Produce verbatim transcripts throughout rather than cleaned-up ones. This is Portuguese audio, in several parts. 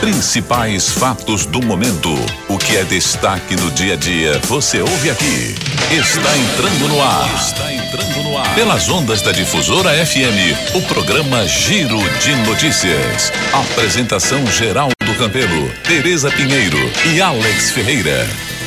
principais fatos do momento. O que é destaque no dia a dia, você ouve aqui. Está entrando no ar. Está entrando no ar. Pelas ondas da Difusora F M, o programa Giro de Notícias. Apresentação Geraldo Campelo, Tereza Pinheiro e Alex Ferreira.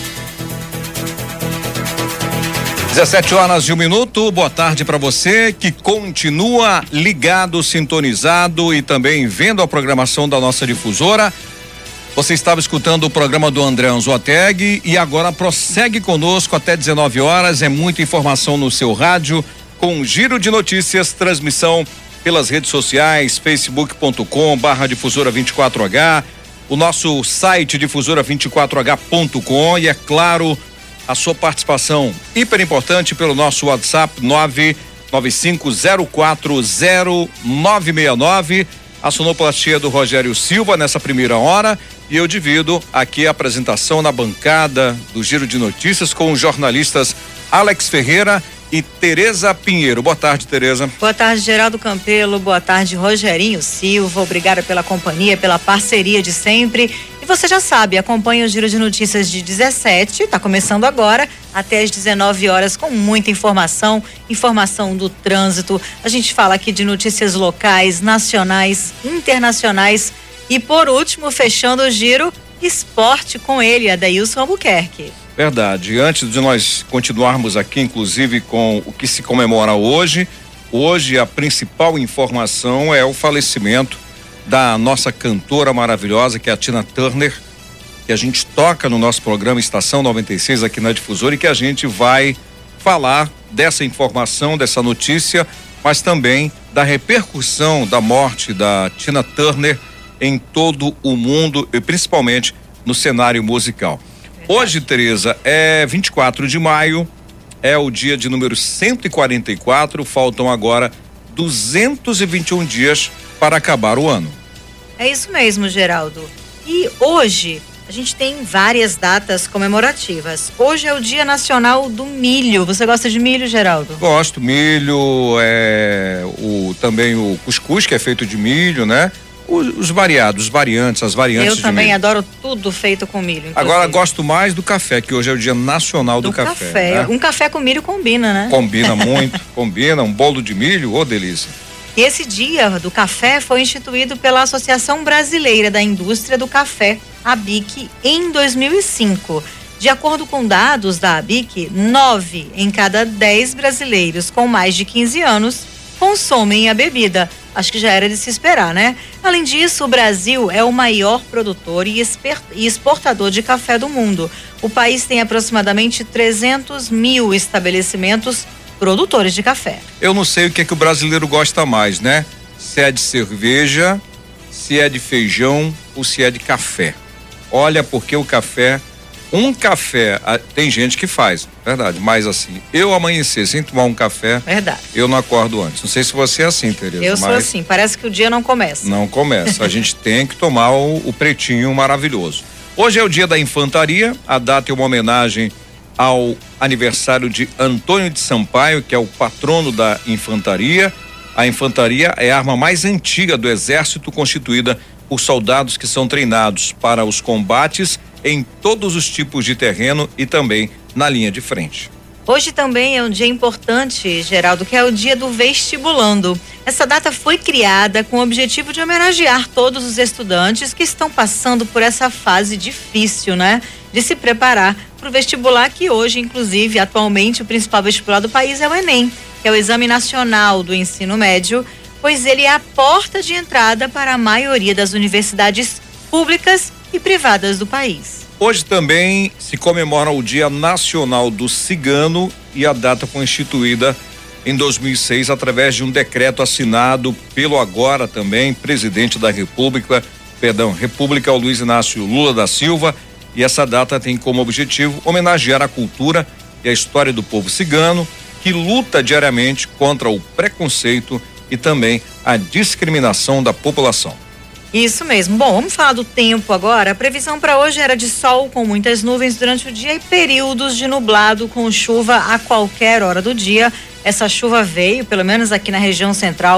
dezessete horas e um minuto, boa tarde para você que continua ligado, sintonizado e também vendo a programação da nossa difusora. Você estava escutando o programa do André Anzoateg e agora prossegue conosco até dezenove horas. É muita informação no seu rádio com Giro de Notícias, transmissão pelas redes sociais, facebook ponto com barra difusora vinte e quatro H, o nosso site difusora vinte e quatro H ponto com e é claro, a sua participação hiper importante pelo nosso WhatsApp nove nove cinco zero quatro zero nove seis nove. A sonoplastia do Rogério Silva nessa primeira hora e eu divido aqui a apresentação na bancada do Giro de Notícias com os jornalistas Alex Ferreira e Tereza Pinheiro. Boa tarde, Tereza. Boa tarde, Geraldo Campelo. Boa tarde, Rogerinho Silva. Obrigada pela companhia, pela parceria de sempre. E você já sabe, acompanha o Giro de Notícias de dezessete, está começando agora, até às dezenove horas, com muita informação, informação do trânsito. A gente fala aqui de notícias locais, nacionais, internacionais. E por último, fechando o giro, esporte com ele, Adailson Albuquerque. Verdade. Antes de nós continuarmos aqui, inclusive com o que se comemora hoje, hoje a principal informação é o falecimento da nossa cantora maravilhosa, que é a Tina Turner, que a gente toca no nosso programa Estação noventa e seis aqui na Difusora e que a gente vai falar dessa informação, dessa notícia, mas também da repercussão da morte da Tina Turner em todo o mundo e principalmente no cenário musical. Hoje, Tereza, é vinte e quatro de maio, é o dia de número cento e quarenta e quatro, faltam agora duzentos e vinte e um dias para acabar o ano. É isso mesmo, Geraldo. E hoje a gente tem várias datas comemorativas. Hoje é o Dia Nacional do Milho. Você gosta de milho, Geraldo? Gosto, milho, é, o, também o cuscuz, que é feito de milho, né? Os, os variados, os variantes, as variantes de milho. Eu também adoro tudo feito com milho. Inclusive. Agora gosto mais do café, que hoje é o Dia Nacional do, do Café. café. Né? Um café com milho combina, né? Combina muito, combina, um bolo de milho, ô delícia. E esse dia do café foi instituído pela Associação Brasileira da Indústria do Café, a B I C, em dois mil e cinco. De acordo com dados da A B I C, nove em cada dez brasileiros com mais de quinze anos consomem a bebida. Acho que já era de se esperar, né? Além disso, o Brasil é o maior produtor e exportador de café do mundo. O país tem aproximadamente trezentos mil estabelecimentos produtores de café. Eu não sei o que é que o brasileiro gosta mais, né? Se é de cerveja, se é de feijão ou se é de café. Olha, porque o café, um café, tem gente que faz, verdade, mas assim, eu amanhecer sem tomar um café, verdade, eu não acordo antes. Não sei se você é assim, Tereza. Eu sou assim, parece que o dia não começa. Não começa, a gente tem que tomar o, o pretinho maravilhoso. Hoje é o dia da infantaria, a data é uma homenagem ao aniversário de Antônio de Sampaio, que é o patrono da infantaria. A infantaria é a arma mais antiga do exército, constituída por soldados que são treinados para os combates em todos os tipos de terreno e também na linha de frente. Hoje também é um dia importante, Geraldo, que é o dia do vestibulando. Essa data foi criada com o objetivo de homenagear todos os estudantes que estão passando por essa fase difícil, né? De se preparar para o vestibular, que hoje, inclusive, atualmente, o principal vestibular do país é o Enem, que é o Exame Nacional do Ensino Médio, pois ele é a porta de entrada para a maioria das universidades públicas e privadas do país. Hoje também se comemora o Dia Nacional do Cigano e a data foi instituída em dois mil e seis através de um decreto assinado pelo agora também presidente da República, perdão, República, o Luiz Inácio Lula da Silva, e essa data tem como objetivo homenagear a cultura e a história do povo cigano, que luta diariamente contra o preconceito e também a discriminação da população. Isso mesmo. Bom, vamos falar do tempo agora. A previsão para hoje era de sol com muitas nuvens durante o dia e períodos de nublado com chuva a qualquer hora do dia. Essa chuva veio, pelo menos aqui na região central,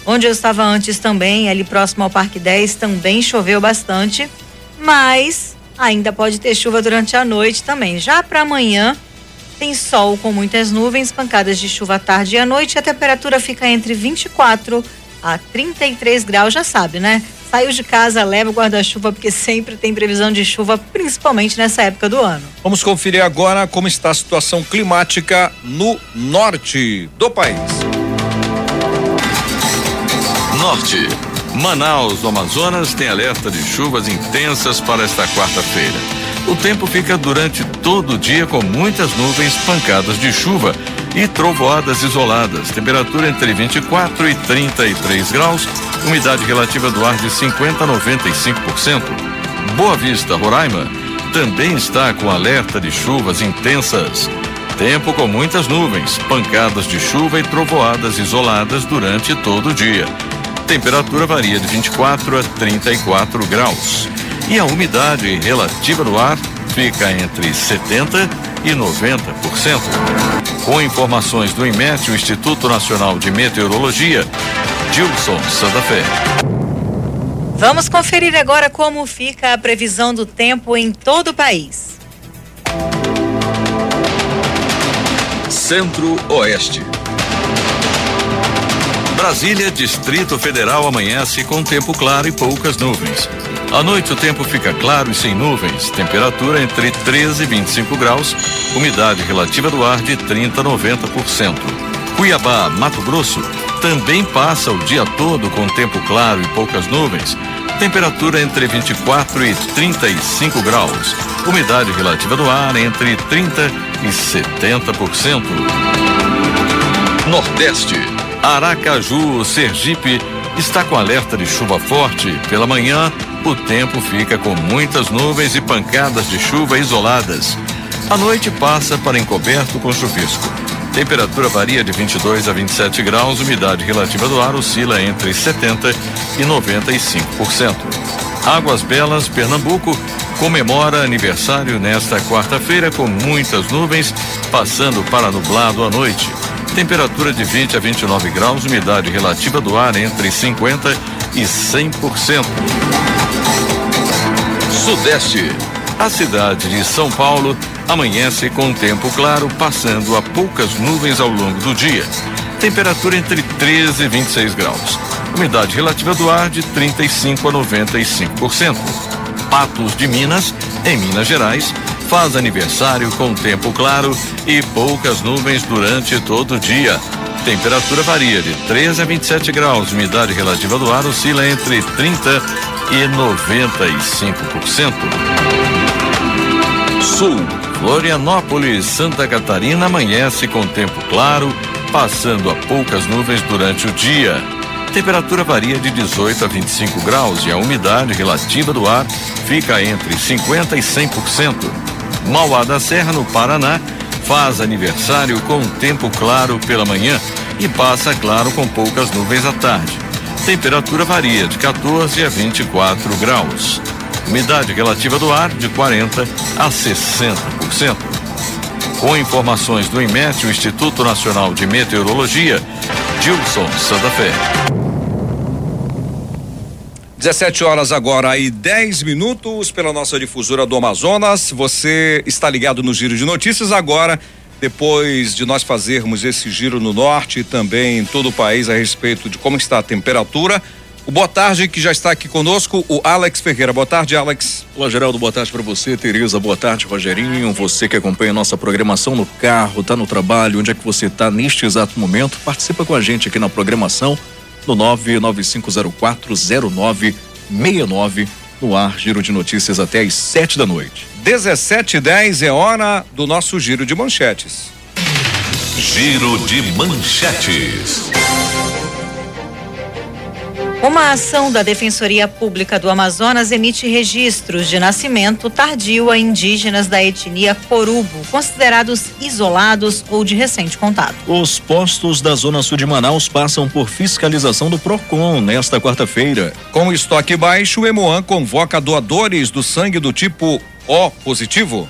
Onde eu estava antes também, ali próximo ao Parque dez, também choveu bastante, mas ainda pode ter chuva durante a noite também. Já para amanhã, tem sol com muitas nuvens, pancadas de chuva à tarde e à noite, a temperatura fica entre vinte e quatro a trinta e três graus, já sabe, né? Saiu de casa, leva o guarda-chuva, porque sempre tem previsão de chuva, principalmente nessa época do ano. Vamos conferir agora como está a situação climática no norte do país. Norte. Manaus, no Amazonas, tem alerta de chuvas intensas para esta quarta-feira. O tempo fica durante todo o dia com muitas nuvens, pancadas de chuva e trovoadas isoladas. Temperatura entre vinte e quatro e trinta e três graus, umidade relativa do ar de cinquenta a noventa e cinco por cento. Boa Vista, Roraima, também está com alerta de chuvas intensas. Tempo com muitas nuvens, pancadas de chuva e trovoadas isoladas durante todo o dia. Temperatura varia de vinte e quatro a trinta e quatro graus. E a umidade relativa do ar fica entre setenta e noventa por cento. Com informações do IMET, o Instituto Nacional de Meteorologia, Gilson Santa Fé. Vamos conferir agora como fica a previsão do tempo em todo o país. Centro-Oeste. Brasília, Distrito Federal, amanhece com tempo claro e poucas nuvens. À noite o tempo fica claro e sem nuvens, temperatura entre treze e vinte e cinco graus, umidade relativa do ar de trinta a noventa por cento. Cuiabá, Mato Grosso, também passa o dia todo com tempo claro e poucas nuvens, temperatura entre vinte e quatro e trinta e cinco graus, umidade relativa do ar entre trinta e setenta por cento. Nordeste. Aracaju, Sergipe, está com alerta de chuva forte. Pela manhã, o tempo fica com muitas nuvens e pancadas de chuva isoladas. À noite passa para encoberto com chuvisco. Temperatura varia de vinte e dois a vinte e sete graus, umidade relativa do ar oscila entre setenta e noventa e cinco por cento. Águas Belas, Pernambuco, comemora aniversário nesta quarta-feira com muitas nuvens, passando para nublado à noite. Temperatura de vinte a vinte e nove graus, umidade relativa do ar entre cinquenta e cem por cento. Sudeste. A cidade de São Paulo amanhece com tempo claro, passando a poucas nuvens ao longo do dia. Temperatura entre treze e vinte e seis graus. Umidade relativa do ar de trinta e cinco a noventa e cinco por cento. Patos de Minas, em Minas Gerais, faz aniversário com tempo claro e poucas nuvens durante todo o dia. Temperatura varia de treze a vinte e sete graus, umidade relativa do ar oscila entre trinta e noventa e cinco por cento. Sul. Florianópolis, Santa Catarina, amanhece com tempo claro, passando a poucas nuvens durante o dia. Temperatura varia de dezoito a vinte e cinco graus e a umidade relativa do ar fica entre cinquenta e cem por cento. Mauá da Serra, no Paraná, faz aniversário com tempo claro pela manhã e passa claro com poucas nuvens à tarde. Temperatura varia de quatorze a vinte e quatro graus. Umidade relativa do ar de quarenta a sessenta por cento. Com informações do IMET, o Instituto Nacional de Meteorologia, Gilson Santa Fé. dezessete horas agora e dez minutos pela nossa difusora do Amazonas. Você está ligado no Giro de Notícias agora, depois de nós fazermos esse giro no norte e também em todo o país a respeito de como está a temperatura. O boa tarde que já está aqui conosco, o Alex Ferreira. Boa tarde, Alex. Olá, Geraldo, boa tarde para você, Tereza, boa tarde, Rogerinho, você que acompanha a nossa programação no carro, tá no trabalho, onde é que você tá neste exato momento, participa com a gente aqui na programação no nove nove cinco zero quatro zero nove seis nove, no ar, Giro de Notícias até às sete da noite. dezessete e dez é hora do nosso Giro de Manchetes. Giro de Manchetes. Uma ação da Defensoria Pública do Amazonas emite registros de nascimento tardio a indígenas da etnia Corubo, considerados isolados ou de recente contato. Os postos da Zona Sul de Manaus passam por fiscalização do PROCON nesta quarta-feira. Com estoque baixo, o Hemoan convoca doadores do sangue do tipo O positivo.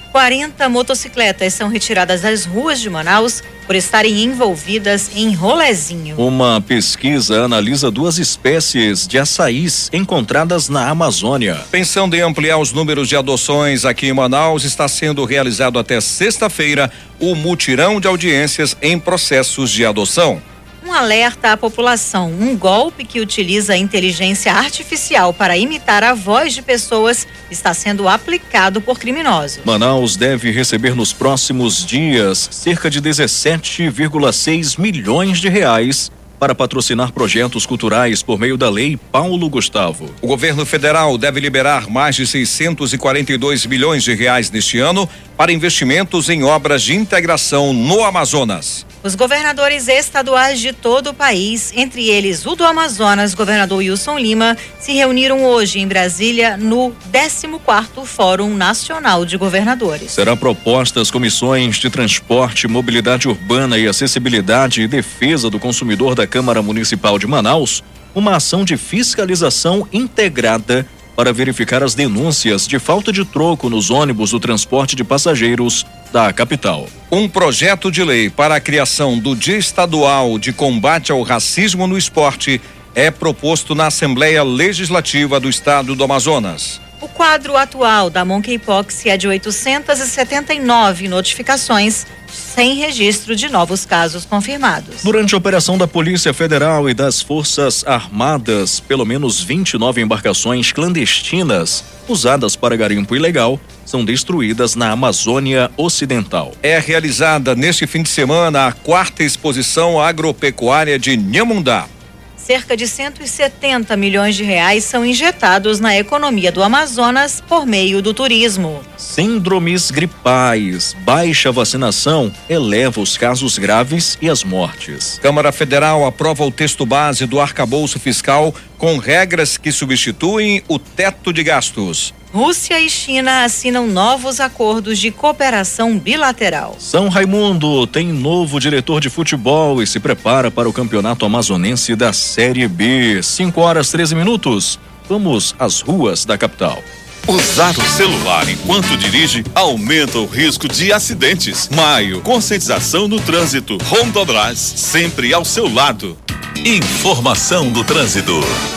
quarenta motocicletas são retiradas das ruas de Manaus por estarem envolvidas em rolezinho. Uma pesquisa analisa duas espécies de açaís encontradas na Amazônia. Pensando em ampliar os números de adoções aqui em Manaus, está sendo realizado até sexta-feira o mutirão de audiências em processos de adoção. Um alerta à população: um golpe que utiliza a inteligência artificial para imitar a voz de pessoas está sendo aplicado por criminosos. Manaus deve receber nos próximos dias cerca de dezessete vírgula seis milhões de reais para patrocinar projetos culturais por meio da Lei Paulo Gustavo. O governo federal deve liberar mais de seiscentos e quarenta e dois milhões de reais neste ano para investimentos em obras de integração no Amazonas. Os governadores estaduais de todo o país, entre eles o do Amazonas, governador Wilson Lima, se reuniram hoje em Brasília no décimo quarto Fórum Nacional de Governadores. Será proposta às comissões de transporte, mobilidade urbana e acessibilidade e defesa do consumidor da Câmara Municipal de Manaus uma ação de fiscalização integrada para verificar as denúncias de falta de troco nos ônibus do transporte de passageiros da capital. Um projeto de lei para a criação do Dia Estadual de Combate ao Racismo no Esporte é proposto na Assembleia Legislativa do Estado do Amazonas. O quadro atual da Monkeypox é de oitocentas e setenta e nove notificações, sem registro de novos casos confirmados. Durante a operação da Polícia Federal e das Forças Armadas, pelo menos vinte e nove embarcações clandestinas usadas para garimpo ilegal são destruídas na Amazônia Ocidental. É realizada neste fim de semana a quarta exposição agropecuária de Nhamundá. Cerca de cento e setenta milhões de reais são injetados na economia do Amazonas por meio do turismo. Síndromes gripais, baixa vacinação eleva os casos graves e as mortes. Câmara Federal aprova o texto base do arcabouço fiscal com regras que substituem o teto de gastos. Rússia e China assinam novos acordos de cooperação bilateral. São Raimundo tem novo diretor de futebol e se prepara para o campeonato amazonense da Série B. cinco horas treze minutos. Vamos às ruas da capital. Usar o celular enquanto dirige aumenta o risco de acidentes. Maio, conscientização no trânsito. Rondobras, sempre ao seu lado. Informação do trânsito.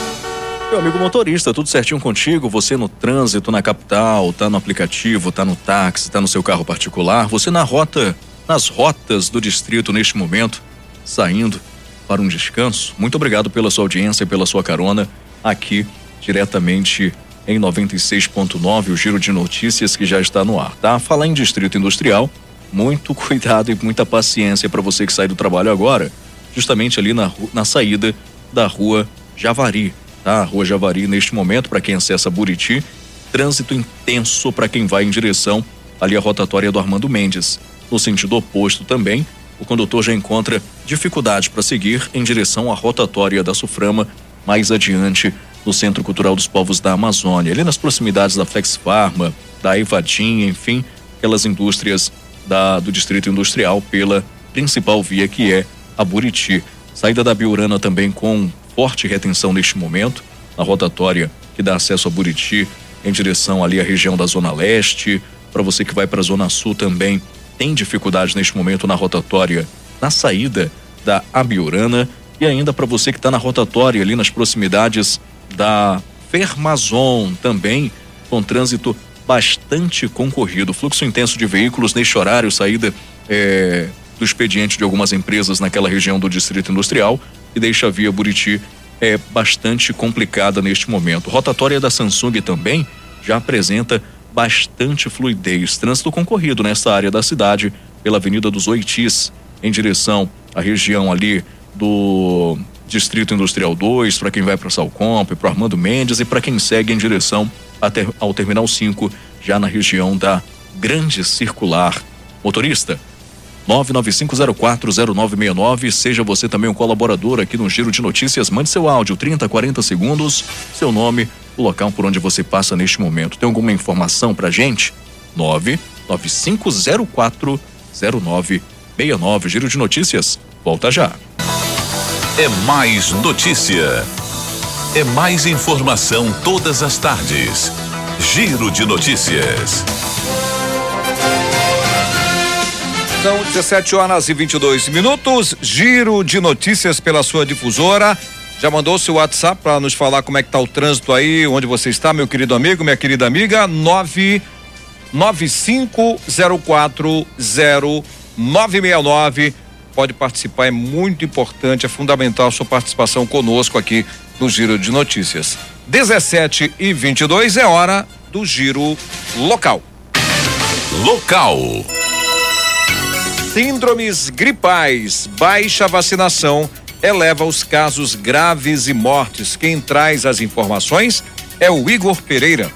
Meu amigo motorista, tudo certinho contigo? Você no trânsito na capital, tá no aplicativo, tá no táxi, tá no seu carro particular, você na rota, nas rotas do distrito neste momento, saindo para um descanso. Muito obrigado pela sua audiência e pela sua carona aqui diretamente em noventa e seis ponto nove, o Giro de Notícias que já está no ar, tá? Falar em distrito industrial, muito cuidado e muita paciência para você que sai do trabalho agora, justamente ali na, na saída da rua Javari. Tá? Rua Javari neste momento, para quem acessa Buriti, trânsito intenso para quem vai em direção ali à rotatória do Armando Mendes. No sentido oposto também, o condutor já encontra dificuldade para seguir em direção à rotatória da Suframa, mais adiante no Centro Cultural dos Povos da Amazônia, ali nas proximidades da Flex Pharma, da Evadim, enfim, aquelas indústrias da, do Distrito Industrial pela principal via que é a Buriti. Saída da Biurana também com forte retenção neste momento, na rotatória que dá acesso a Buriti em direção ali à região da Zona Leste. Para você que vai para a Zona Sul também tem dificuldade neste momento na rotatória na saída da Abiurana, e ainda para você que está na rotatória ali nas proximidades da Fermazon também com trânsito bastante concorrido, fluxo intenso de veículos neste horário, saída é, do expediente de algumas empresas naquela região do Distrito Industrial, e deixa a via Buriti é bastante complicada neste momento. Rotatória da Samsung também já apresenta bastante fluidez. Trânsito concorrido nesta área da cidade pela Avenida dos Oitis, em direção à região ali do Distrito Industrial dois, para quem vai para Salcomp, para Armando Mendes, e para quem segue em direção até ao Terminal cinco, já na região da Grande Circular. Motorista, nove nove cinco zero quatro zero nove seis nove, seja você também um colaborador aqui no Giro de Notícias, mande seu áudio, trinta, quarenta segundos, seu nome, o local por onde você passa neste momento. Tem alguma informação pra gente? nove nove cinco zero quatro zero nove seis nove. Giro de Notícias, volta já. É mais notícia. É mais informação todas as tardes. Giro de Notícias. São dezessete horas e vinte e dois minutos. Giro de notícias pela sua difusora. Já mandou seu WhatsApp para nos falar como é que tá o trânsito aí, onde você está, meu querido amigo, minha querida amiga? nove nove cinco zero quatro zero nove seis nove. Pode participar, é muito importante, é fundamental a sua participação conosco aqui no Giro de Notícias. dezessete e vinte e dois é hora do Giro Local. Local. Síndromes gripais, baixa vacinação eleva os casos graves e mortes. Quem traz as informações é o Igor Pereira.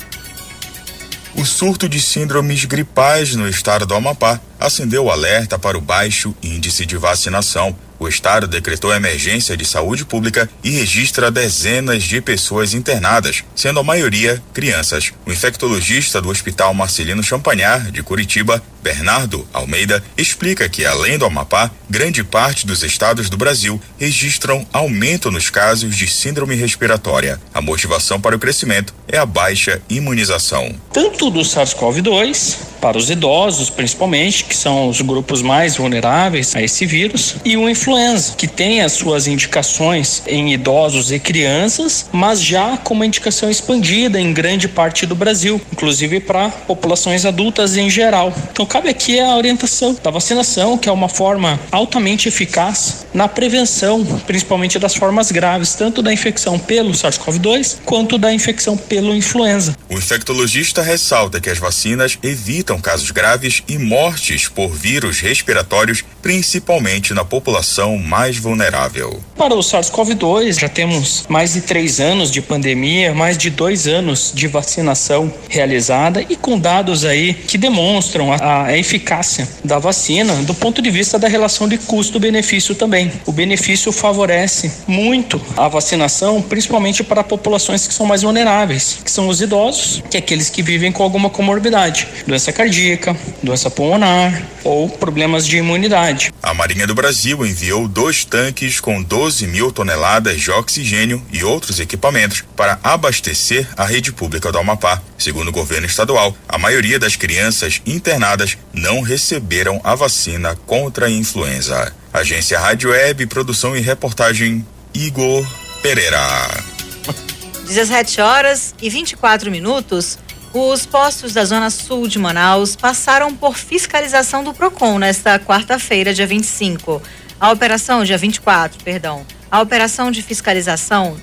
O surto de síndromes gripais no estado do Amapá acendeu o alerta para o baixo índice de vacinação. O estado decretou emergência de saúde pública e registra dezenas de pessoas internadas, sendo a maioria crianças. O infectologista do Hospital Marcelino Champagnat, de Curitiba, Bernardo Almeida, explica que, além do Amapá, grande parte dos estados do Brasil registram aumento nos casos de síndrome respiratória. A motivação para o crescimento é a baixa imunização. Tanto do SARS-CoV dois, para os idosos principalmente, que são os grupos mais vulneráveis a esse vírus, e o influenza, que tem as suas indicações em idosos e crianças, mas já com uma indicação expandida em grande parte do Brasil, inclusive para populações adultas em geral. Então cabe aqui a orientação da vacinação, que é uma forma altamente eficaz na prevenção, principalmente das formas graves, tanto da infecção pelo SARS-CoV dois quanto da infecção pelo influenza. O infectologista ressalta que as vacinas evitam casos graves e mortes por vírus respiratórios, principalmente na população mais vulnerável. Para o SARS-CoV dois, já temos mais de três anos de pandemia, mais de dois anos de vacinação realizada e com dados aí que demonstram a, a eficácia da vacina do ponto de vista da relação de custo-benefício também. O benefício favorece muito a vacinação, principalmente para populações que são mais vulneráveis, que são os idosos, que é aqueles que vivem com alguma comorbidade, doença cardíaca, doença pulmonar ou problemas de imunidade. A Marinha do Brasil enviou dois tanques com doze mil toneladas de oxigênio e outros equipamentos para abastecer a rede pública do Amapá. Segundo o governo estadual, a maioria das crianças internadas não receberam a vacina contra a influenza. Agência Rádio Web, produção e reportagem, Igor Pereira. dezessete horas e vinte e quatro minutos. Os postos da Zona Sul de Manaus passaram por fiscalização do Procon nesta quarta-feira, dia vinte e cinco. A operação, dia vinte e quatro, perdão. A operação de fiscalização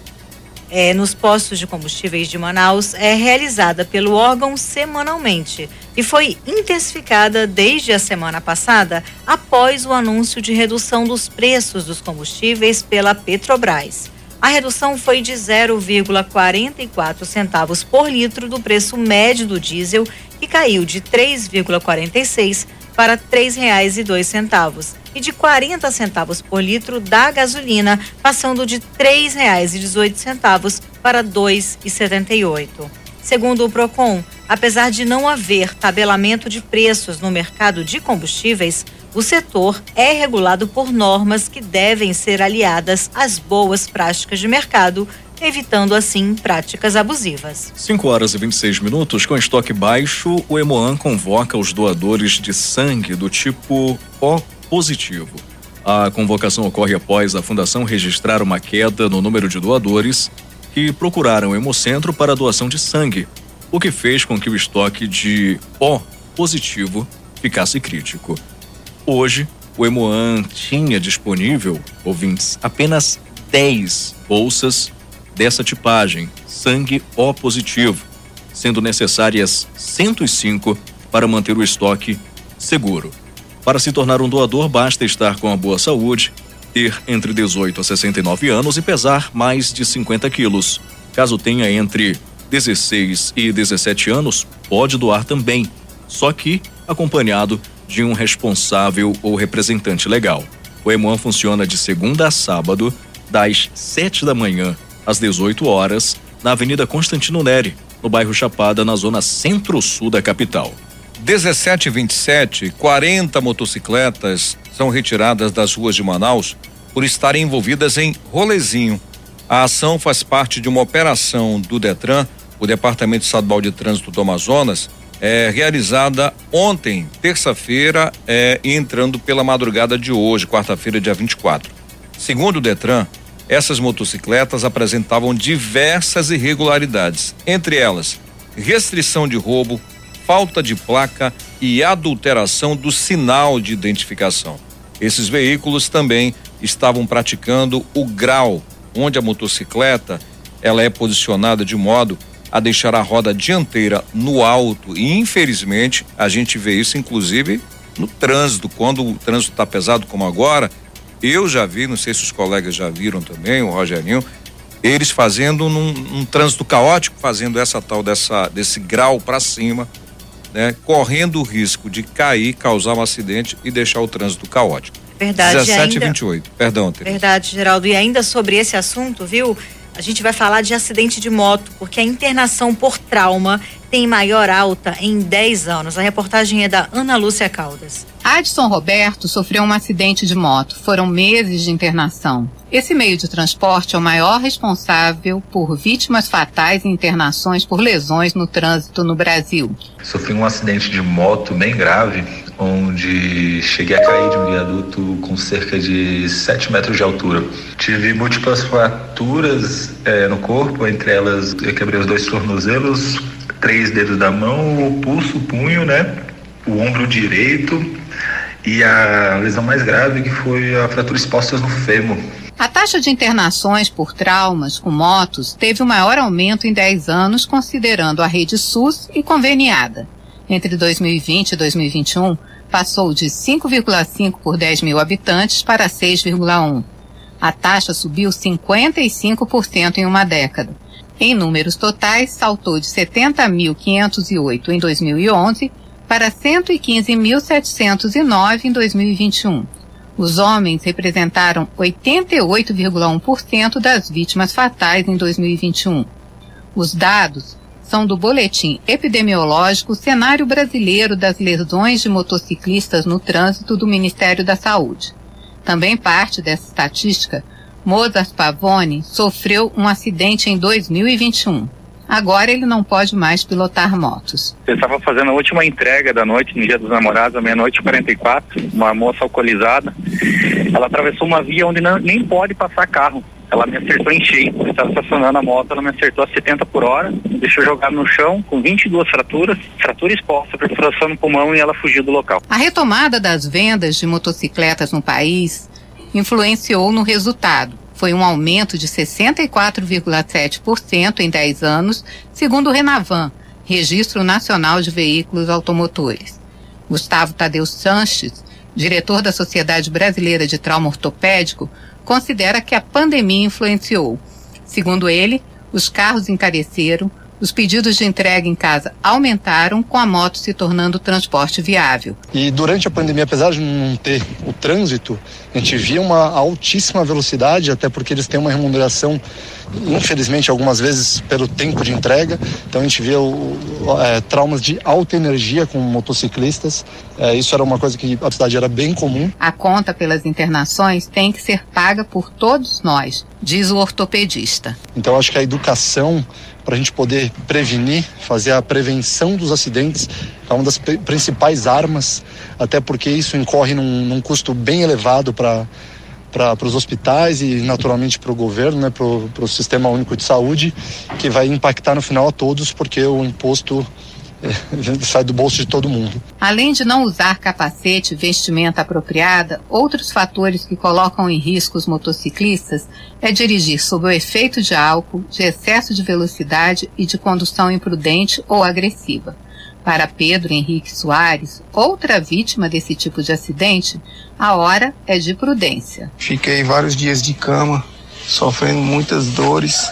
é, nos postos de combustíveis de Manaus é realizada pelo órgão semanalmente e foi intensificada desde a semana passada após o anúncio de redução dos preços dos combustíveis pela Petrobras. A redução foi de zero vírgula quarenta e quatro centavos por litro do preço médio do diesel, que caiu de três vírgula quarenta e seis para três reais e dois centavos, e de quarenta centavos por litro da gasolina, passando de três reais e dezoito centavos para dois e setenta e oito. Segundo o Procon, apesar de não haver tabelamento de preços no mercado de combustíveis, o setor é regulado por normas que devem ser aliadas às boas práticas de mercado, evitando assim práticas abusivas. cinco horas e vinte e seis minutos, com estoque baixo, o Hemoan convoca os doadores de sangue do tipo O positivo. A convocação ocorre após a fundação registrar uma queda no número de doadores que procuraram o Hemocentro para a doação de sangue, o que fez com que o estoque de O positivo ficasse crítico. Hoje, o Hemoan tinha disponível, ouvintes, apenas dez bolsas dessa tipagem, sangue O positivo, sendo necessárias cento e cinco para manter o estoque seguro. Para se tornar um doador, basta estar com a boa saúde, ter entre dezoito a sessenta e nove anos e pesar mais de cinquenta quilos. Caso tenha entre dezesseis e dezessete anos, pode doar também, só que acompanhado de um responsável ou representante legal. O Hemoan funciona de segunda a sábado, das sete da manhã às dezoito horas, na Avenida Constantino Neri, no bairro Chapada, na zona centro-sul da capital. dezessete e vinte e sete, quarenta motocicletas são retiradas das ruas de Manaus por estarem envolvidas em rolezinho. A ação faz parte de uma operação do Detran, o Departamento Estadual de Trânsito do Amazonas, é, realizada ontem, terça-feira, é, e entrando pela madrugada de hoje, quarta-feira, dia vinte e quatro. Segundo o Detran, essas motocicletas apresentavam diversas irregularidades, entre elas restrição de roubo, falta de placa e adulteração do sinal de identificação. Esses veículos também estavam praticando o grau, onde a motocicleta ela é posicionada de modo a deixar a roda dianteira no alto, e infelizmente a gente vê isso inclusive no trânsito, quando o trânsito está pesado como agora. Eu já vi, não sei se os colegas já viram também, o Rogerinho, eles fazendo num, num trânsito caótico, fazendo essa tal dessa, desse grau para cima, né? Correndo o risco de cair, causar um acidente e deixar o trânsito caótico. Verdade. dezessete e vinte e oito, perdão. Teresa. Verdade, Geraldo. E ainda sobre esse assunto, viu? A gente vai falar de acidente de moto, porque a internação por trauma tem maior alta em dez anos. A reportagem é da Ana Lúcia Caldas. Adson Roberto sofreu um acidente de moto. Foram meses de internação. Esse meio de transporte é o maior responsável por vítimas fatais e internações por lesões no trânsito no Brasil. Sofri um acidente de moto bem grave, onde cheguei a cair de um viaduto com cerca de sete metros de altura. Tive múltiplas fraturas eh, no corpo, entre elas eu quebrei os dois tornozelos, três dedos da mão, o pulso, o punho, né? O ombro direito e a lesão mais grave, que foi a fratura exposta no fêmur. A taxa de internações por traumas com motos teve o maior aumento em dez anos, considerando a rede SUS e conveniada. Entre dois mil e vinte e dois mil e vinte e um, passou de cinco vírgula cinco por dez mil habitantes para seis vírgula um. A taxa subiu cinquenta e cinco por cento em uma década. Em números totais, saltou de setenta mil quinhentos e oito em dois mil e onze para cento e quinze mil setecentos e nove em dois mil e vinte e um. Os homens representaram oitenta e oito vírgula um por cento das vítimas fatais em dois mil e vinte e um. Os dados são do Boletim Epidemiológico Cenário Brasileiro das Lesões de Motociclistas no Trânsito do Ministério da Saúde. Também parte dessa estatística, Mozart Pavone sofreu um acidente em dois mil e vinte e um. Agora ele não pode mais pilotar motos. Eu estava fazendo a última entrega da noite, no Dia dos Namorados, à meia-noite e quarenta e quatro, uma moça alcoolizada. Ela atravessou uma via onde não, nem pode passar carro. Ela me acertou em cheio. Eu estava estacionando a moto, ela me acertou a setenta por hora, me deixou jogado no chão com vinte e duas fraturas, fratura exposta, perfuração no pulmão, e ela fugiu do local. A retomada das vendas de motocicletas no país influenciou no resultado. Foi um aumento de sessenta e quatro vírgula sete por cento em dez anos, segundo o Renavan, Registro Nacional de Veículos Automotores. Gustavo Tadeu Sanches, diretor da Sociedade Brasileira de Trauma Ortopédico, considera que a pandemia influenciou. Segundo ele, os carros encareceram, os pedidos de entrega em casa aumentaram, com a moto se tornando transporte viável. E durante a pandemia, apesar de não ter o trânsito, a gente via uma altíssima velocidade, até porque eles têm uma remuneração, infelizmente, algumas vezes pelo tempo de entrega. Então a gente via o, é, traumas de alta energia com motociclistas. É, isso era uma coisa que a cidade era bem comum. A conta pelas internações tem que ser paga por todos nós, diz o ortopedista. Então acho que a educação, para a gente poder prevenir, fazer a prevenção dos acidentes, é uma das principais armas, até porque isso incorre num, num custo bem elevado para para os hospitais e naturalmente para o governo, né, para o Sistema Único de Saúde, que vai impactar no final a todos, porque o imposto é, sai do bolso de todo mundo. Além de não usar capacete e vestimenta apropriada, outros fatores que colocam em risco os motociclistas é dirigir sob o efeito de álcool, de excesso de velocidade e de condução imprudente ou agressiva. Para Pedro Henrique Soares, outra vítima desse tipo de acidente, a hora é de prudência. Fiquei vários dias de cama, sofrendo muitas dores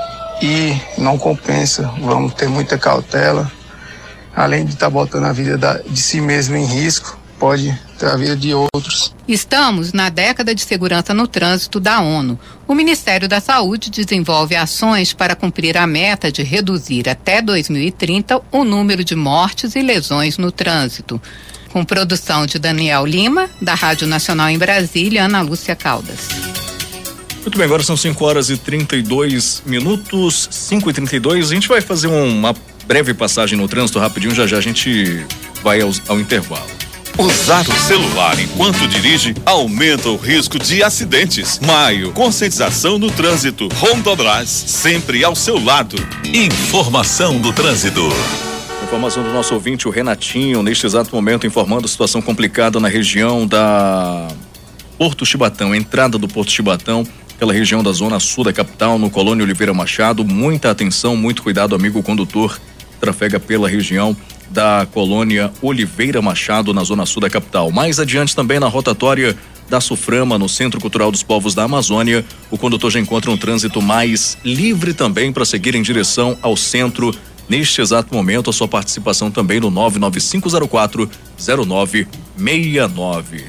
e não compensa. Vamos ter muita cautela. Além de estar botando a vida da, de si mesmo em risco, pode ter a vida de outros. Estamos na década de segurança no trânsito da ONU. O Ministério da Saúde desenvolve ações para cumprir a meta de reduzir até dois mil e trinta o número de mortes e lesões no trânsito. Com produção de Daniel Lima, da Rádio Nacional em Brasília, Ana Lúcia Caldas. Muito bem, agora são cinco horas e trinta e dois minutos, cinco e trinta e dois. A gente vai fazer uma breve passagem no trânsito, rapidinho, já já a gente vai ao, ao intervalo. Usar o celular enquanto dirige aumenta o risco de acidentes. Maio, conscientização no trânsito. Rondobras, sempre ao seu lado. Informação do trânsito. Informação do nosso ouvinte, o Renatinho, neste exato momento informando a situação complicada na região da Porto Chibatão, entrada do Porto Chibatão, aquela região da zona sul da capital, no Colônia Oliveira Machado. Muita atenção, muito cuidado, amigo condutor, trafega pela região da Colônia Oliveira Machado, na zona sul da capital. Mais adiante também na rotatória da Suframa, no Centro Cultural dos Povos da Amazônia, o condutor já encontra um trânsito mais livre também para seguir em direção ao centro. Neste exato momento, a sua participação também no nove nove cinco zero quatro zero nove seis nove.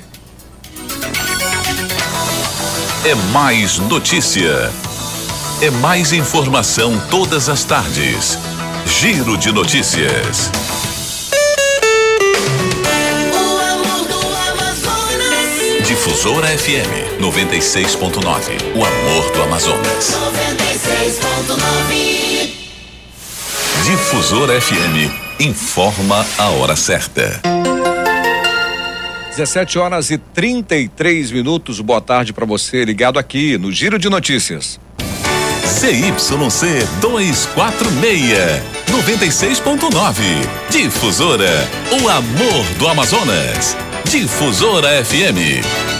É mais notícia. É mais informação todas as tardes. Giro de notícias. Difusora F M noventa e seis ponto nove. O amor do Amazonas. noventa e seis ponto nove. Difusora F M informa a hora certa. dezessete horas e trinta e três minutos. Boa tarde para você ligado aqui no Giro de Notícias. C Y C duzentos e quarenta e seis, noventa e seis ponto nove. Difusora, o amor do Amazonas. Difusora F M.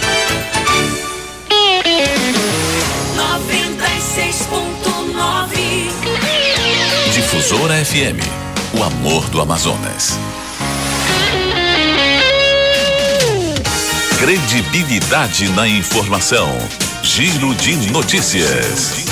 noventa e seis ponto nove. Difusora F M, o amor do Amazonas. Credibilidade na informação. Giro de notícias.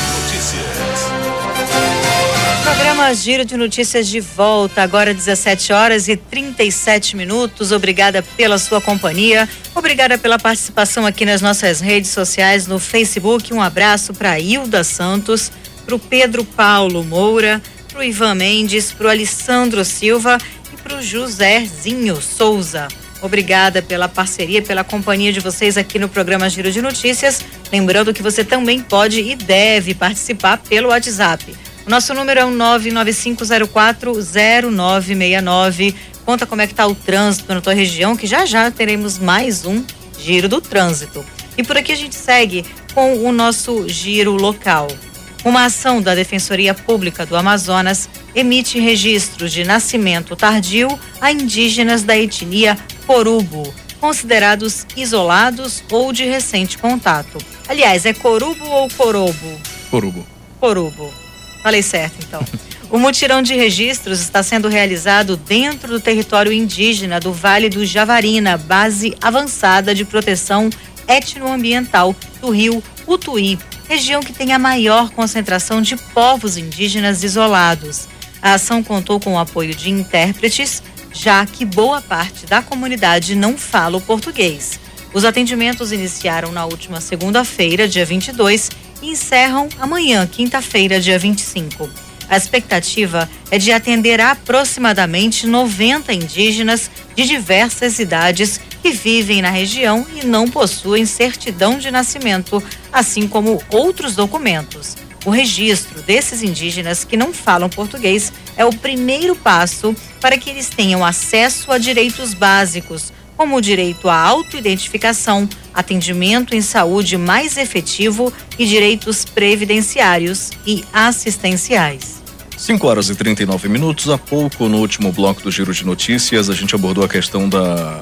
Programa Giro de Notícias de volta, agora dezessete horas e trinta e sete minutos. Obrigada pela sua companhia, obrigada pela participação aqui nas nossas redes sociais, no Facebook. Um abraço para Hilda Santos, para o Pedro Paulo Moura, para o Ivan Mendes, para o Alessandro Silva e para o Josézinho Souza. Obrigada pela parceria, pela companhia de vocês aqui no programa Giro de Notícias. Lembrando que você também pode e deve participar pelo WhatsApp. O nosso número é o nove nove cinco zero quatro zero nove seis nove. Conta como é que está o trânsito na tua região, que já já teremos mais um Giro do Trânsito. E por aqui a gente segue com o nosso giro local. Uma ação da Defensoria Pública do Amazonas emite registros de nascimento tardio a indígenas da etnia Corubo, considerados isolados ou de recente contato. Aliás, é Corubo ou Corobo? Corubo. Corubo. Falei certo, então. O mutirão de registros está sendo realizado dentro do território indígena do Vale do Javarina, base avançada de proteção etnoambiental do rio Utuí, região que tem a maior concentração de povos indígenas isolados. A ação contou com o apoio de intérpretes, já que boa parte da comunidade não fala o português. Os atendimentos iniciaram na última segunda-feira, dia vinte e dois, e encerram amanhã, quinta-feira, dia vinte e cinco. A expectativa é de atender aproximadamente noventa indígenas de diversas idades que vivem na região e não possuem certidão de nascimento, assim como outros documentos. O registro desses indígenas que não falam português é o primeiro passo para que eles tenham acesso a direitos básicos, como o direito à autoidentificação, atendimento em saúde mais efetivo e direitos previdenciários e assistenciais. cinco horas e trinta e nove minutos. Há pouco, no último bloco do Giro de Notícias, a gente abordou a questão da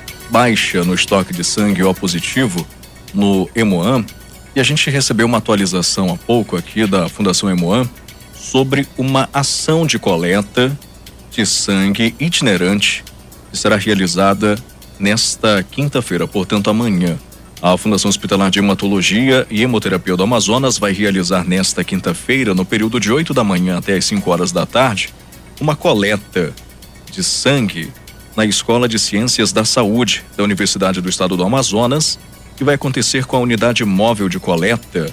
baixa no estoque de sangue O positivo no Hemoam, e a gente recebeu uma atualização há pouco aqui da Fundação Hemoam sobre uma ação de coleta de sangue itinerante que será realizada nesta quinta-feira, portanto amanhã. A Fundação Hospitalar de Hematologia e Hemoterapia do Amazonas vai realizar nesta quinta-feira, no período de oito da manhã até as cinco horas da tarde, uma coleta de sangue na Escola de Ciências da Saúde da Universidade do Estado do Amazonas, que vai acontecer com a unidade móvel de coleta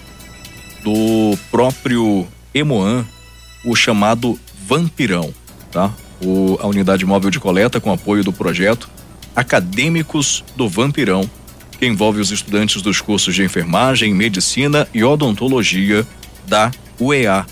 do próprio Hemoam, o chamado Vampirão, tá? O, a unidade móvel de coleta com apoio do projeto Acadêmicos do Vampirão, que envolve os estudantes dos cursos de enfermagem, medicina e odontologia da U E A.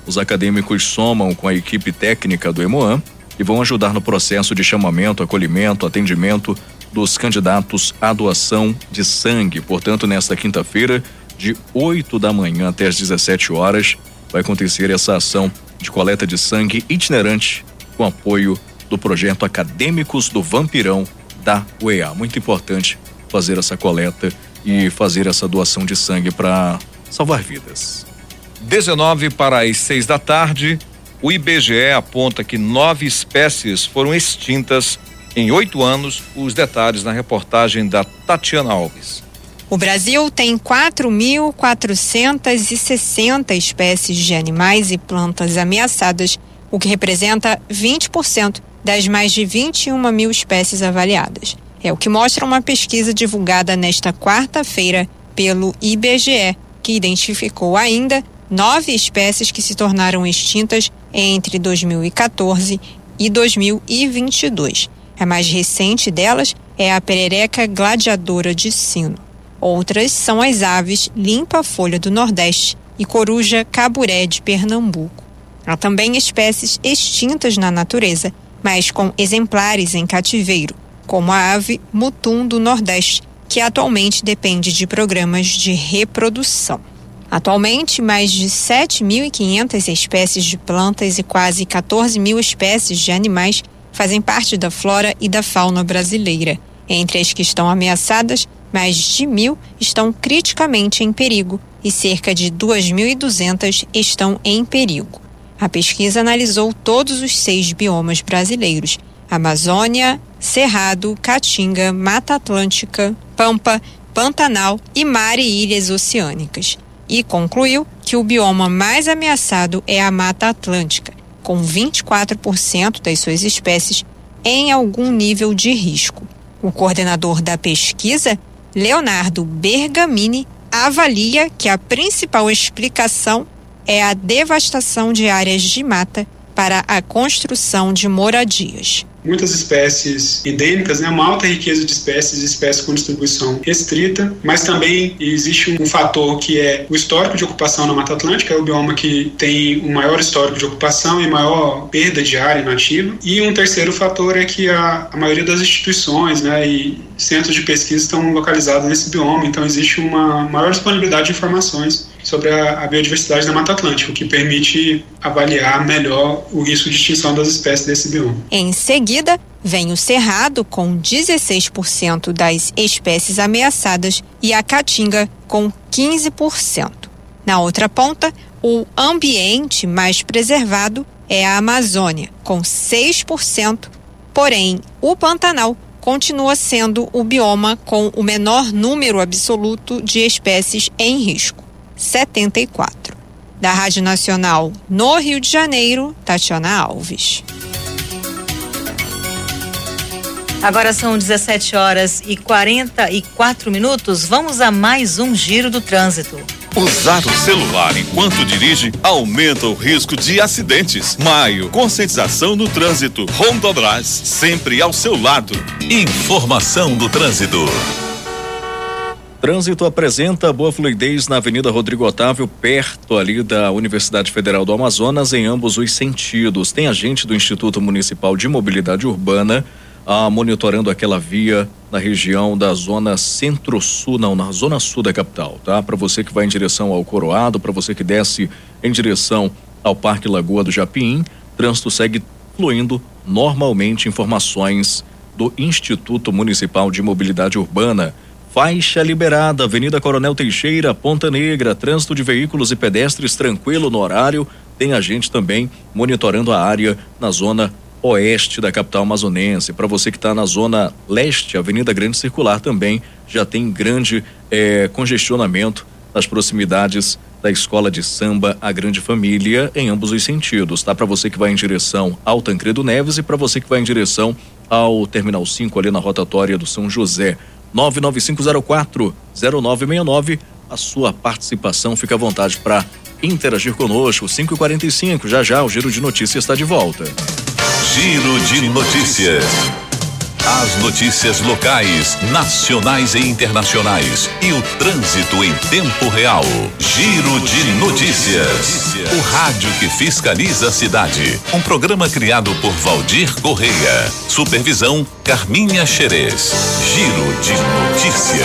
Os acadêmicos somam com a equipe técnica do Hemoam e vão ajudar no processo de chamamento, acolhimento, atendimento dos candidatos à doação de sangue. Portanto, nesta quinta-feira, de oito da manhã até as dezessete horas, vai acontecer essa ação de coleta de sangue itinerante com apoio do projeto Acadêmicos do Vampirão da U E A. Muito importante fazer essa coleta e fazer essa doação de sangue para salvar vidas. dezenove para as seis da tarde, o I B G E aponta que nove espécies foram extintas em oito anos. Os detalhes na reportagem da Tatiana Alves. O Brasil tem quatro mil quatrocentas e sessenta espécies de animais e plantas ameaçadas, o que representa vinte por cento das mais de vinte e uma mil espécies avaliadas. É o que mostra uma pesquisa divulgada nesta quarta-feira pelo I B G E, que identificou ainda nove espécies que se tornaram extintas entre dois mil e quatorze e dois mil e vinte e dois. A mais recente delas é a perereca gladiadora de sino. Outras são as aves limpa-folha do Nordeste e coruja caburé de Pernambuco. Há também espécies extintas na natureza, mas com exemplares em cativeiro, como a ave mutum do Nordeste, que atualmente depende de programas de reprodução. Atualmente, mais de sete mil e quinhentas espécies de plantas e quase quatorze mil espécies de animais fazem parte da flora e da fauna brasileira. Entre as que estão ameaçadas, mais de mil estão criticamente em perigo e cerca de duas mil e duzentas estão em perigo. A pesquisa analisou todos os seis biomas brasileiros: Amazônia, Cerrado, Caatinga, Mata Atlântica, Pampa, Pantanal e mar e ilhas oceânicas. E concluiu que o bioma mais ameaçado é a Mata Atlântica, com vinte e quatro por cento das suas espécies em algum nível de risco. O coordenador da pesquisa, Leonardo Bergamini, avalia que a principal explicação é a devastação de áreas de mata para a construção de moradias. Muitas espécies endêmicas, né? Uma alta riqueza de espécies, espécies com distribuição restrita, mas também existe um fator que é o histórico de ocupação na Mata Atlântica, é o bioma que tem o maior histórico de ocupação e maior perda de área nativa. E um terceiro fator é que a, a maioria das instituições, né, e centros de pesquisa estão localizados nesse bioma, então existe uma maior disponibilidade de informações sobre a, a biodiversidade da Mata Atlântica, o que permite avaliar melhor o risco de extinção das espécies desse bioma. Em seguida, vem o Cerrado, com dezesseis por cento das espécies ameaçadas, e a Caatinga, com quinze por cento. Na outra ponta, o ambiente mais preservado é a Amazônia, com seis por cento, porém, o Pantanal continua sendo o bioma com o menor número absoluto de espécies em risco, setenta e quatro. Da Rádio Nacional no Rio de Janeiro, Tatiana Alves. Agora são dezessete horas e quarenta e quatro minutos. Vamos a mais um giro do trânsito. Usar o celular enquanto dirige aumenta o risco de acidentes. Maio, conscientização no trânsito. Rondobras, sempre ao seu lado. Informação do trânsito. Trânsito apresenta boa fluidez na Avenida Rodrigo Otávio, perto ali da Universidade Federal do Amazonas, em ambos os sentidos. Tem agente do Instituto Municipal de Mobilidade Urbana ah, monitorando aquela via na região da zona centro-sul, não, na zona sul da capital, tá? Para você que vai em direção ao Coroado, para você que desce em direção ao Parque Lagoa do Japim, trânsito segue fluindo normalmente. Informações do Instituto Municipal de Mobilidade Urbana. Faixa liberada, Avenida Coronel Teixeira, Ponta Negra, trânsito de veículos e pedestres tranquilo no horário. Tem agente também monitorando a área na zona oeste da capital amazonense. Para você que está na zona leste, Avenida Grande Circular também já tem grande eh, congestionamento nas proximidades da Escola de Samba A Grande Família, em ambos os sentidos, tá? Para você que vai em direção ao Tancredo Neves e para você que vai em direção ao Terminal cinco, ali na rotatória do São José. nove nove cinco zero quatro zero nove seis nove, a sua participação, fica à vontade para interagir conosco. Cinco e quarenta e cinco, já já o Giro de Notícias está de volta. Giro de Notícias. As notícias locais, nacionais e internacionais e o trânsito em tempo real. Giro de Notícias. O rádio que fiscaliza a cidade. Um programa criado por Valdir Correia. Supervisão Carminha Xerez. Giro de Notícias.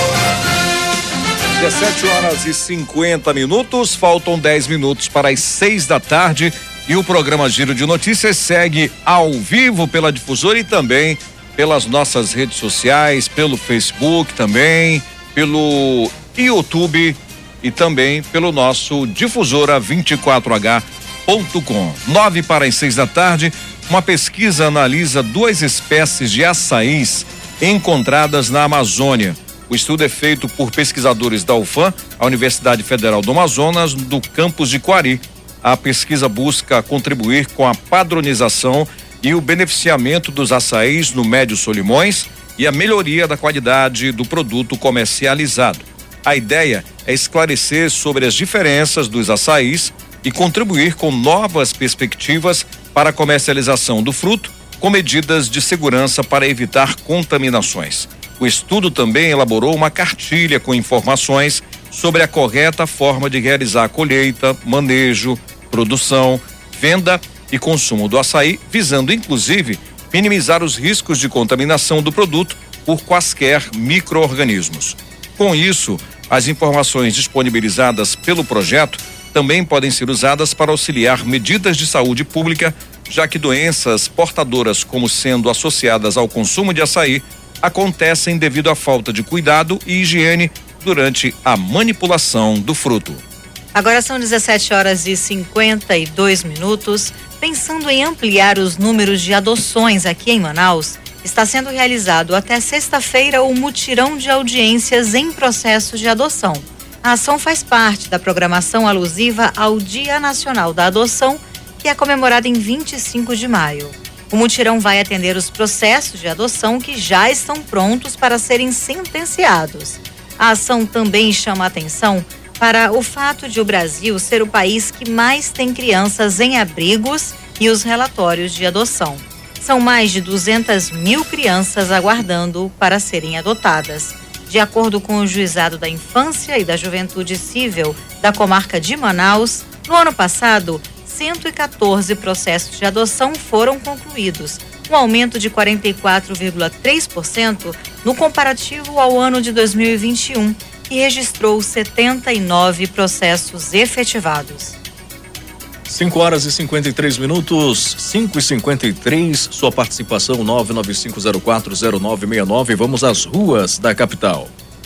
dezessete horas e cinquenta minutos, faltam dez minutos para as seis da tarde e o programa Giro de Notícias segue ao vivo pela Difusora e também pelas nossas redes sociais, pelo Facebook também, pelo YouTube e também pelo nosso difusora vinte e quatro H ponto com. Nove para as seis da tarde, uma pesquisa analisa duas espécies de açaís encontradas na Amazônia. O estudo é feito por pesquisadores da U F A M, a Universidade Federal do Amazonas, do campus de Quari. A pesquisa busca contribuir com a padronização e o beneficiamento dos açaís no Médio Solimões e a melhoria da qualidade do produto comercializado. A ideia é esclarecer sobre as diferenças dos açaís e contribuir com novas perspectivas para a comercialização do fruto, com medidas de segurança para evitar contaminações. O estudo também elaborou uma cartilha com informações sobre a correta forma de realizar a colheita, manejo, produção, venda e consumo do açaí, visando inclusive minimizar os riscos de contaminação do produto por quaisquer micro-organismos. Com isso, as informações disponibilizadas pelo projeto também podem ser usadas para auxiliar medidas de saúde pública, já que doenças portadoras como sendo associadas ao consumo de açaí acontecem devido à falta de cuidado e higiene durante a manipulação do fruto. Agora são dezessete horas e cinquenta e dois minutos. Pensando em ampliar os números de adoções aqui em Manaus, está sendo realizado até sexta-feira o mutirão de audiências em processo de adoção. A ação faz parte da programação alusiva ao Dia Nacional da Adoção, que é comemorado em vinte e cinco de maio. O mutirão vai atender os processos de adoção que já estão prontos para serem sentenciados. A ação também chama a atenção para o fato de o Brasil ser o país que mais tem crianças em abrigos e os relatórios de adoção. São mais de duzentas mil crianças aguardando para serem adotadas. De acordo com o Juizado da Infância e da Juventude Civil da comarca de Manaus, no ano passado, cento e quatorze processos de adoção foram concluídos, um aumento de quarenta e quatro vírgula três por cento no comparativo ao ano de dois mil e vinte e um, que registrou setenta e nove processos efetivados. cinco horas e cinquenta e três minutos, cinco e cinquenta e três, sua participação nove nove cinco zero quatro zero nove seis nove. Vamos às ruas da capital.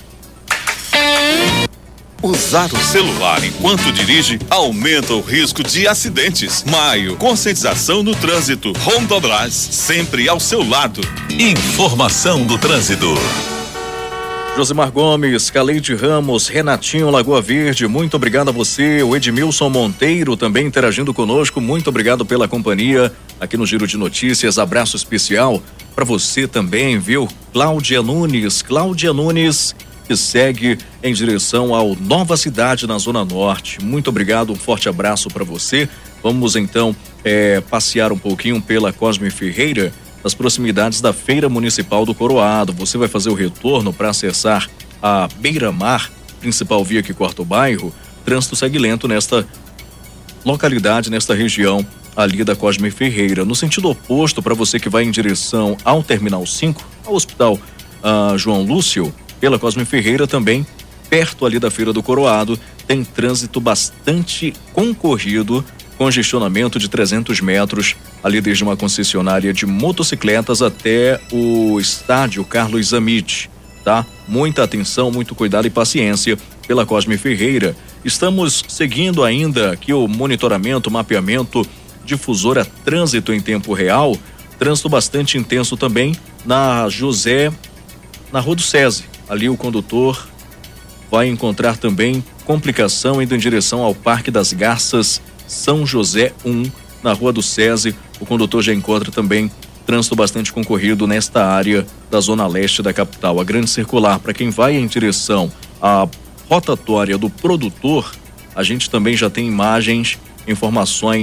Usar o celular enquanto dirige aumenta o risco de acidentes. Maio, conscientização no trânsito. Rondobras, sempre ao seu lado. Informação do trânsito. Josimar Gomes, Caleide Ramos, Renatinho Lagoa Verde, muito obrigado a você. O Edmilson Monteiro também interagindo conosco, muito obrigado pela companhia aqui no Giro de Notícias. Abraço especial para você também, viu? Cláudia Nunes, Cláudia Nunes, que segue em direção ao Nova Cidade, na Zona Norte. Muito obrigado, um forte abraço para você. Vamos então é, passear um pouquinho pela Cosme Ferreira, nas proximidades da Feira Municipal do Coroado. Você vai fazer o retorno para acessar a Beira-Mar, principal via que corta o bairro. Trânsito segue lento nesta localidade, nesta região ali da Cosme Ferreira. No sentido oposto, para você que vai em direção ao Terminal cinco, ao Hospital uh, João Lúcio, pela Cosme Ferreira também, perto ali da Feira do Coroado, tem trânsito bastante concorrido, congestionamento de trezentos metros, ali desde uma concessionária de motocicletas até o estádio Carlos Zamit, tá? Muita atenção, muito cuidado e paciência pela Cosme Ferreira. Estamos seguindo ainda aqui o monitoramento, mapeamento, difusora trânsito em tempo real, trânsito bastante intenso também na José, na Rua do SESI. Ali o condutor vai encontrar também complicação indo em direção ao Parque das Garças, São José um, na Rua do SESI. O condutor já encontra também trânsito bastante concorrido nesta área da zona leste da capital. A grande circular, para quem vai em direção à rotatória do produtor, a gente também já tem imagens, informações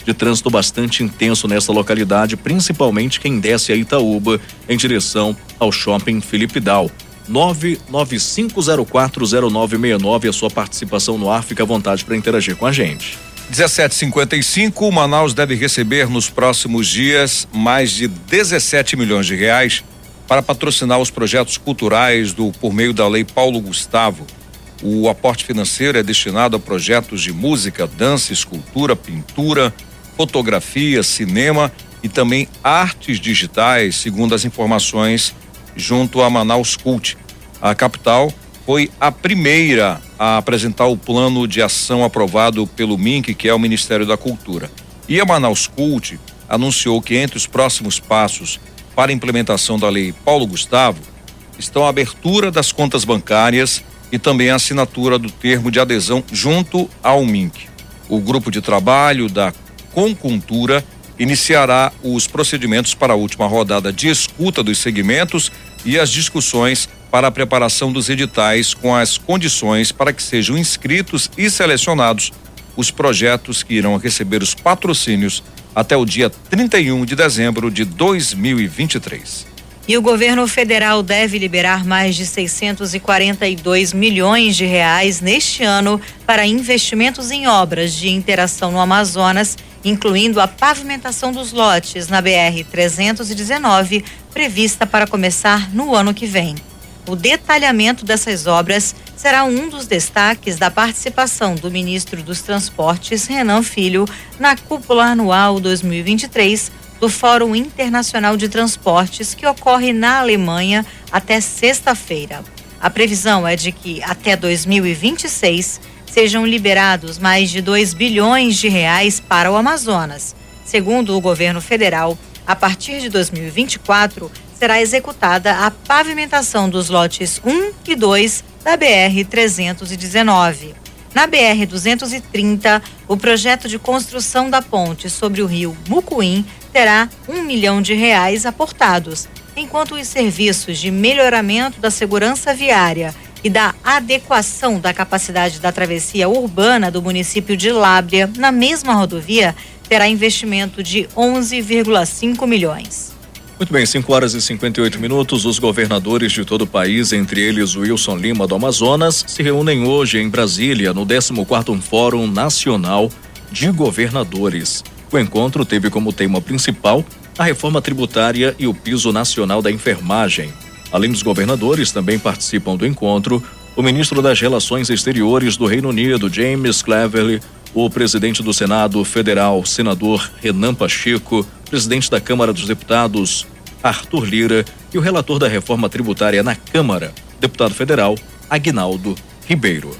de trânsito bastante intenso nessa localidade, principalmente quem desce a Itaúba em direção ao Shopping Felipe Dal. nove nove cinco zero quatro zero nove seis nove, a sua participação no ar, fica à vontade para interagir com a gente. dezessete e cinquenta e cinco, Manaus deve receber nos próximos dias mais de dezessete milhões de reais para patrocinar os projetos culturais do por meio da Lei Paulo Gustavo. O aporte financeiro é destinado a projetos de música, dança, escultura, pintura, fotografia, cinema e também artes digitais, segundo as informações junto a Manaus Cult. A capital foi a primeira a apresentar o plano de ação aprovado pelo M I N C, que é o Ministério da Cultura. E a Manaus Cult anunciou que entre os próximos passos para a implementação da Lei Paulo Gustavo estão a abertura das contas bancárias e também a assinatura do termo de adesão junto ao M I N C. O grupo de trabalho da Concultura iniciará os procedimentos para a última rodada de escuta dos segmentos e as discussões para a preparação dos editais com as condições para que sejam inscritos e selecionados os projetos que irão receber os patrocínios até o dia trinta e um de dezembro de dois mil e vinte e três. E o governo federal deve liberar mais de seiscentos e quarenta e dois milhões de reais neste ano para investimentos em obras de interação no Amazonas, incluindo a pavimentação dos lotes na B R trezentos e dezenove, prevista para começar no ano que vem. O detalhamento dessas obras será um dos destaques da participação do ministro dos Transportes, Renan Filho, na cúpula anual dois mil e vinte e três do Fórum Internacional de Transportes, que ocorre na Alemanha até sexta-feira. A previsão é de que até dois mil e vinte e seis sejam liberados mais de dois bilhões de reais para o Amazonas. Segundo o governo federal, a partir de dois mil e vinte e quatro será executada a pavimentação dos lotes um e dois da B R trezentos e dezenove. Na B R duzentos e trinta, o projeto de construção da ponte sobre o rio Mucuim terá um milhão de reais aportados, enquanto os serviços de melhoramento da segurança viária e da adequação da capacidade da travessia urbana do município de Lábrea, na mesma rodovia, terá investimento de onze vírgula cinco milhões. Muito bem, cinco horas e cinquenta e oito minutos. Os governadores de todo o país, entre eles Wilson Lima do Amazonas, se reúnem hoje em Brasília no décimo quarto Fórum Nacional de Governadores. O encontro teve como tema principal a reforma tributária e o piso nacional da enfermagem. Além dos governadores, também participam do encontro o ministro das Relações Exteriores do Reino Unido, James Cleverly, o presidente do Senado Federal, senador Renan Pacheco, presidente da Câmara dos Deputados, Arthur Lira, e o relator da reforma tributária na Câmara, deputado federal Aguinaldo Ribeiro.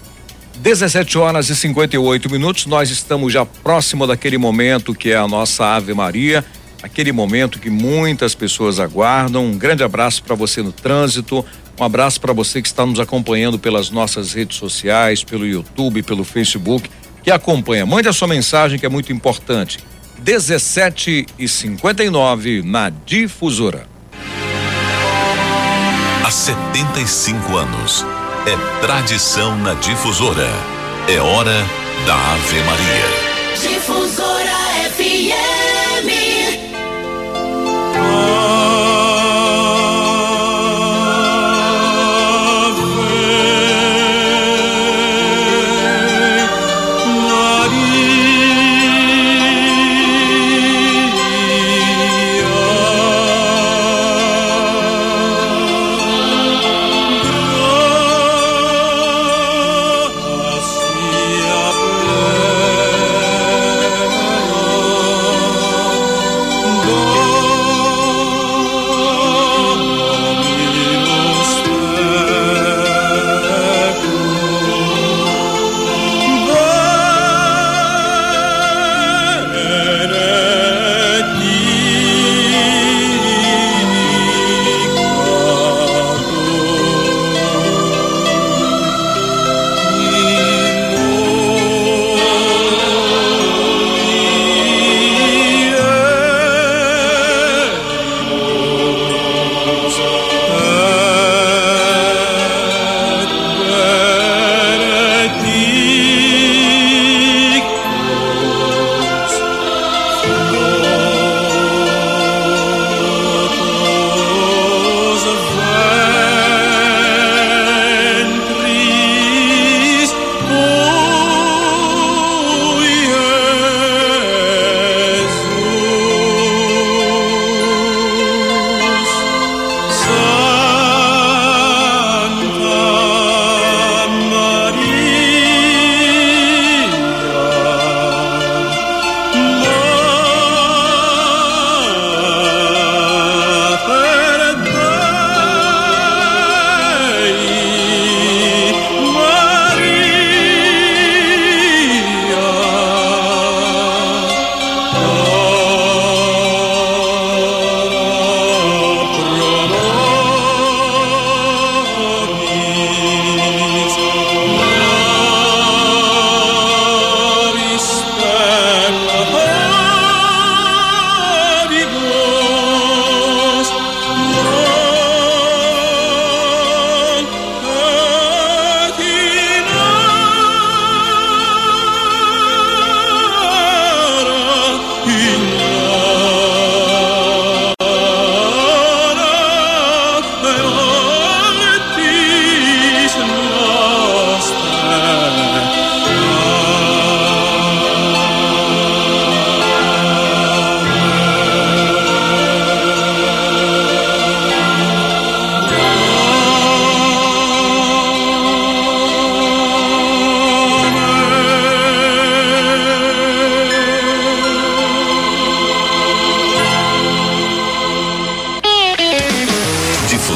dezessete horas e cinquenta e oito minutos, nós estamos já próximo daquele momento que é a nossa Ave Maria, aquele momento que muitas pessoas aguardam. Um grande abraço para você no trânsito, um abraço para você que está nos acompanhando pelas nossas redes sociais, pelo YouTube, pelo Facebook, que acompanha. Mande a sua mensagem, que é muito importante. dezessete e cinquenta e nove na Difusora. Há setenta e cinco anos. É tradição na Difusora. É hora da Ave Maria. Difusora F M.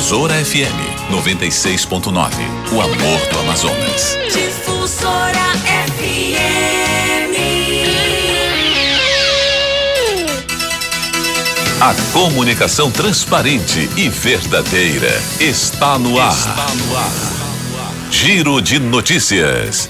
Difusora F M noventa e seis ponto nove. O amor do Amazonas. Difusora F M. A comunicação transparente e verdadeira está no ar. Está no ar. Giro de notícias.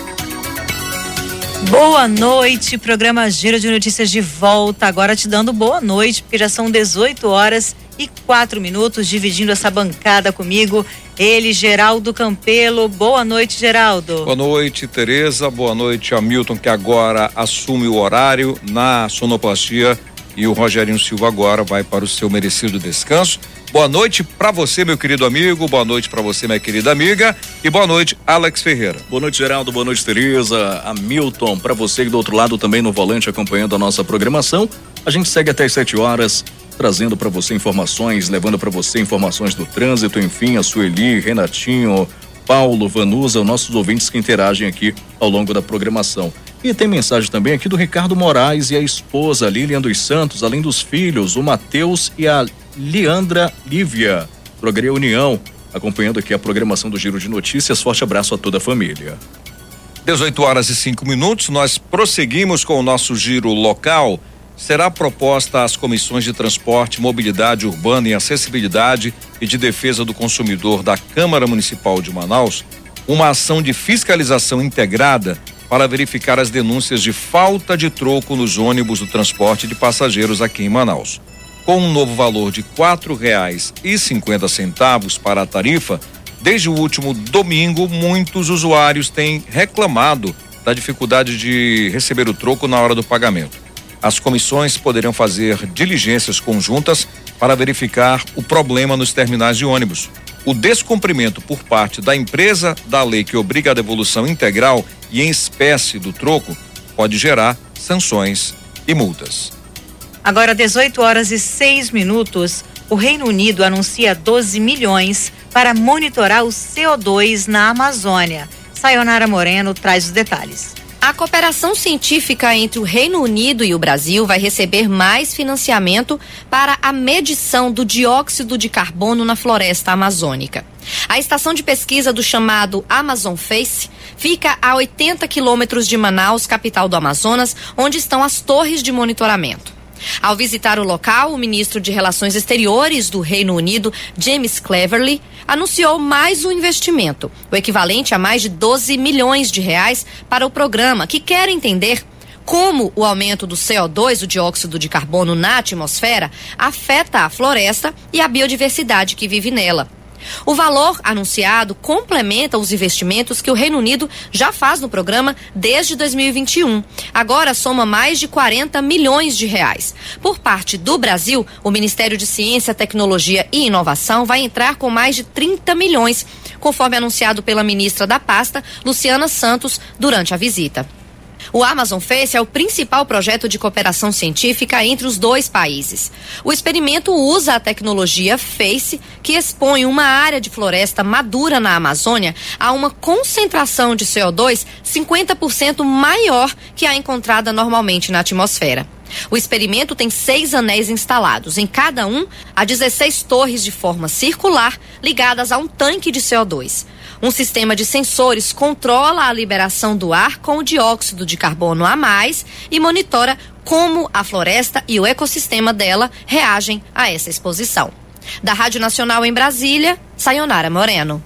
Boa noite, programa Giro de Notícias de volta, agora te dando boa noite, porque já são dezoito horas e quatro minutos, dividindo essa bancada comigo, ele, Geraldo Campelo. Boa noite, Geraldo. Boa noite, Tereza, boa noite, Hamilton, que agora assume o horário na sonoplastia, e o Rogerinho Silva agora vai para o seu merecido descanso. Boa noite para você, meu querido amigo, boa noite para você, minha querida amiga, e boa noite, Alex Ferreira. Boa noite, Geraldo, boa noite, Tereza, Hamilton, para você que do outro lado também no volante acompanhando a nossa programação. A gente segue até as sete horas, trazendo para você informações, levando para você informações do trânsito, enfim, a Sueli, Renatinho, Paulo, Vanusa, nossos ouvintes que interagem aqui ao longo da programação. E tem mensagem também aqui do Ricardo Moraes e a esposa Lilian dos Santos, além dos filhos, o Matheus e a Leandra Lívia, Progre União, acompanhando aqui a programação do Giro de Notícias. Forte abraço a toda a família. dezoito horas e cinco minutos, nós prosseguimos com o nosso giro local. Será proposta às comissões de transporte, mobilidade urbana e acessibilidade e de defesa do consumidor da Câmara Municipal de Manaus uma ação de fiscalização integrada para verificar as denúncias de falta de troco nos ônibus do transporte de passageiros aqui em Manaus. Com um novo valor de quatro reais e cinquenta centavos para a tarifa, desde o último domingo, muitos usuários têm reclamado da dificuldade de receber o troco na hora do pagamento. As comissões poderão fazer diligências conjuntas para verificar o problema nos terminais de ônibus. O descumprimento por parte da empresa da lei que obriga a devolução integral e em espécie do troco pode gerar sanções e multas. Agora, dezoito horas e seis minutos, o Reino Unido anuncia doze milhões para monitorar o C O dois na Amazônia. Sayonara Moreno traz os detalhes. A cooperação científica entre o Reino Unido e o Brasil vai receber mais financiamento para a medição do dióxido de carbono na floresta amazônica. A estação de pesquisa do chamado Amazon Face fica a oitenta quilômetros de Manaus, capital do Amazonas, onde estão as torres de monitoramento. Ao visitar o local, o ministro de Relações Exteriores do Reino Unido, James Cleverly, anunciou mais um investimento, o equivalente a mais de doze milhões de reais para o programa, que quer entender como o aumento do C O dois, o dióxido de carbono na atmosfera, afeta a floresta e a biodiversidade que vive nela. O valor anunciado complementa os investimentos que o Reino Unido já faz no programa desde dois mil e vinte e um. Agora soma mais de quarenta milhões de reais. Por parte do Brasil, o Ministério de Ciência, Tecnologia e Inovação vai entrar com mais de trinta milhões, conforme anunciado pela ministra da pasta, Luciana Santos, durante a visita. O Amazon Face é o principal projeto de cooperação científica entre os dois países. O experimento usa a tecnologia Face, que expõe uma área de floresta madura na Amazônia a uma concentração de C O dois cinquenta por cento maior que a encontrada normalmente na atmosfera. O experimento tem seis anéis instalados. Em cada um, há dezesseis torres de forma circular ligadas a um tanque de C O dois. Um sistema de sensores controla a liberação do ar com o dióxido de carbono a mais e monitora como a floresta e o ecossistema dela reagem a essa exposição. Da Rádio Nacional em Brasília, Sayonara Moreno.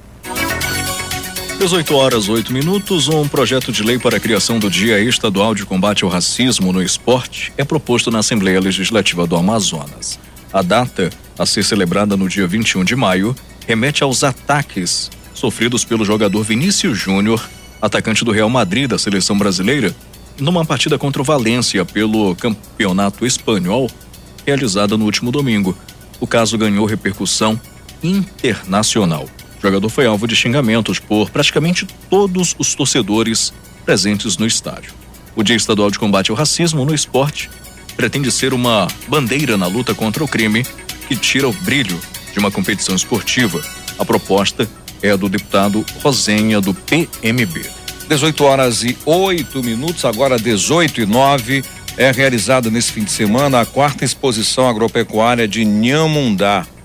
dezoito horas, oito minutos. Um projeto de lei para a criação do Dia Estadual de Combate ao Racismo no Esporte é proposto na Assembleia Legislativa do Amazonas. A data, a ser celebrada no dia vinte e um de maio, remete aos ataques sofridos pelo jogador Vinícius Júnior, atacante do Real Madrid da seleção brasileira, numa partida contra o Valência pelo Campeonato Espanhol, realizada no último domingo. O caso ganhou repercussão internacional. O jogador foi alvo de xingamentos por praticamente todos os torcedores presentes no estádio. O Dia Estadual de Combate ao Racismo no Esporte pretende ser uma bandeira na luta contra o crime que tira o brilho de uma competição esportiva. A proposta é a do deputado Rosenha, do P M B. dezoito horas e oito minutos, agora dezoito e nove, é realizada nesse fim de semana a quarta exposição agropecuária de Nhamundá.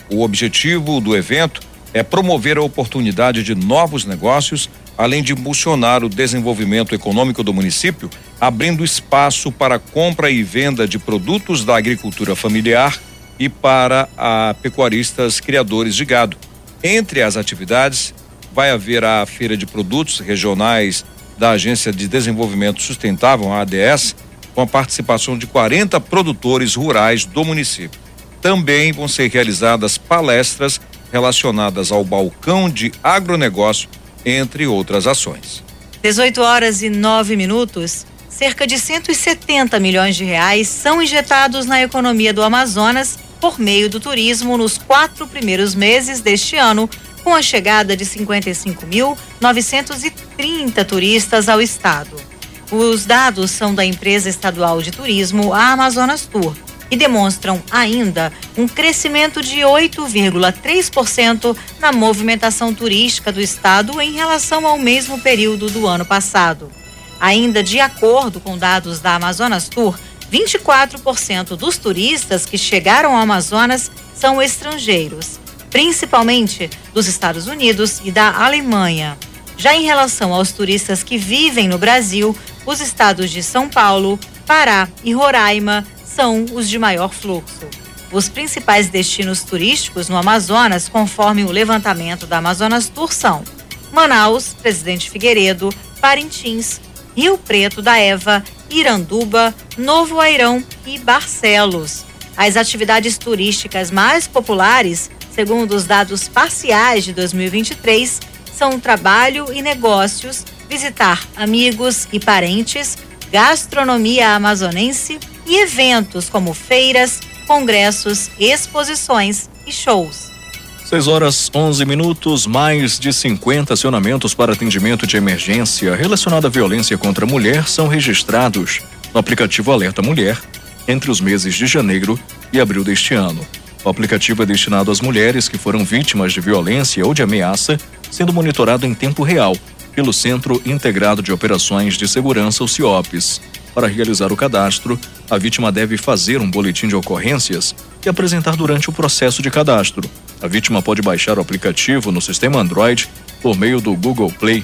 O objetivo do evento é promover a oportunidade de novos negócios, além de impulsionar o desenvolvimento econômico do município, abrindo espaço para a compra e venda de produtos da agricultura familiar e para a pecuaristas criadores de gado. Entre as atividades, vai haver a Feira de Produtos Regionais da Agência de Desenvolvimento Sustentável, a A D S, com a participação de quarenta produtores rurais do município. Também vão ser realizadas palestras relacionadas ao balcão de agronegócio, entre outras ações. dezoito horas e nove minutos. Cerca de cento e setenta milhões de reais são injetados na economia do Amazonas por meio do turismo nos quatro primeiros meses deste ano, com a chegada de cinquenta e cinco mil novecentos e trinta turistas ao estado. Os dados são da empresa estadual de turismo, a Amazonas Tour, e demonstram ainda um crescimento de oito vírgula três por cento na movimentação turística do estado em relação ao mesmo período do ano passado. Ainda de acordo com dados da Amazonas Tour, vinte e quatro por cento dos turistas que chegaram ao Amazonas são estrangeiros, principalmente dos Estados Unidos e da Alemanha. Já em relação aos turistas que vivem no Brasil, os estados de São Paulo, Pará e Roraima são os de maior fluxo. Os principais destinos turísticos no Amazonas, conforme o levantamento da Amazonas Tour, são Manaus, Presidente Figueiredo, Parintins, Rio Preto da Eva, Iranduba, Novo Airão e Barcelos. As atividades turísticas mais populares, segundo os dados parciais de dois mil e vinte e três, são trabalho e negócios, visitar amigos e parentes, gastronomia amazonense e eventos como feiras, congressos, exposições e shows. seis horas onze minutos, mais de cinquenta acionamentos para atendimento de emergência relacionado à violência contra a mulher são registrados no aplicativo Alerta Mulher entre os meses de janeiro e abril deste ano. O aplicativo é destinado às mulheres que foram vítimas de violência ou de ameaça, sendo monitorado em tempo real pelo Centro Integrado de Operações de Segurança, o CIOPS. Para realizar o cadastro, a vítima deve fazer um boletim de ocorrências e apresentar durante o processo de cadastro. A vítima pode baixar o aplicativo no sistema Android por meio do Google Play,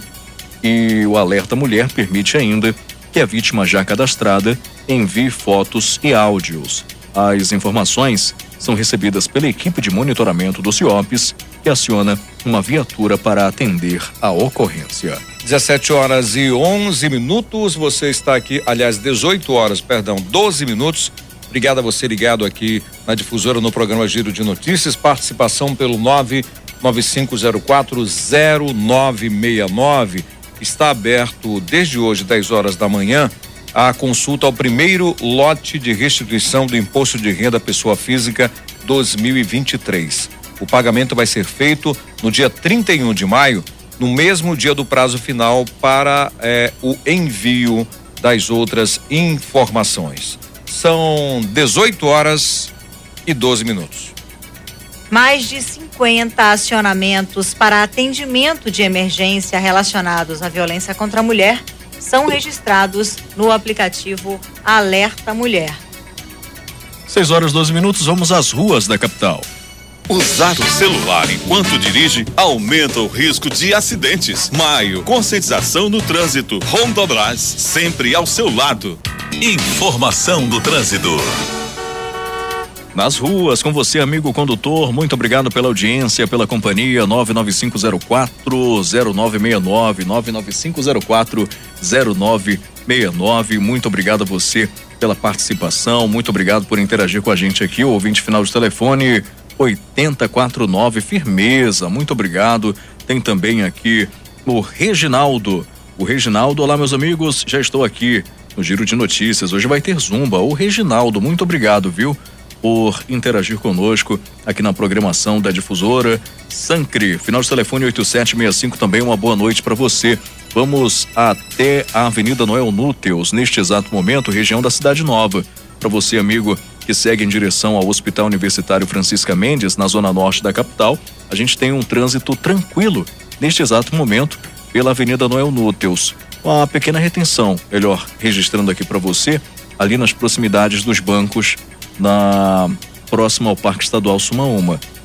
e o Alerta Mulher permite ainda que a vítima já cadastrada envie fotos e áudios. As informações são recebidas pela equipe de monitoramento do CIOPS, que aciona uma viatura para atender a ocorrência. dezessete horas e onze minutos, você está aqui, aliás, dezoito horas, perdão, doze minutos. Obrigado a você ligado aqui na Difusora no programa Giro de Notícias. Participação pelo nove nove cinco zero quatro zero nove seis nove. Está aberto desde hoje, dez horas da manhã, a consulta ao primeiro lote de restituição do Imposto de Renda à Pessoa Física dois mil e vinte e três. O pagamento vai ser feito no dia trinta e um de maio, no mesmo dia do prazo final para eh, o envio das outras informações. São dezoito horas e doze minutos. Mais de cinquenta acionamentos para atendimento de emergência relacionados à violência contra a mulher são registrados no aplicativo Alerta Mulher. seis horas e doze minutos, vamos às ruas da capital. Usar o celular enquanto dirige aumenta o risco de acidentes. Maio, conscientização no trânsito. Rondobras, sempre ao seu lado. Informação do trânsito. Nas ruas, com você, amigo condutor, muito obrigado pela audiência, pela companhia. Nove nove cinco zero quatro zero nove seis nove, nove nove cinco zero quatro zero nove seis nove. Muito obrigado a você pela participação, muito obrigado por interagir com a gente aqui. O ouvinte final de telefone oitenta e quatro nove, firmeza, muito obrigado. Tem também aqui o Reginaldo. O Reginaldo, olá meus amigos, já estou aqui no Giro de Notícias. Hoje vai ter Zumba. O Reginaldo, muito obrigado, viu, por interagir conosco aqui na programação da Difusora. Sancre, final de telefone oito sete seis cinco, também uma boa noite para você. Vamos até a Avenida Noel Núteos, neste exato momento, região da Cidade Nova. Para você, amigo, que segue em direção ao Hospital Universitário Francisca Mendes, na zona norte da capital, a gente tem um trânsito tranquilo neste exato momento pela Avenida Noel Núteos. Uma pequena retenção, melhor, registrando aqui para você, ali nas proximidades dos bancos, na próxima ao Parque Estadual Sumaúma.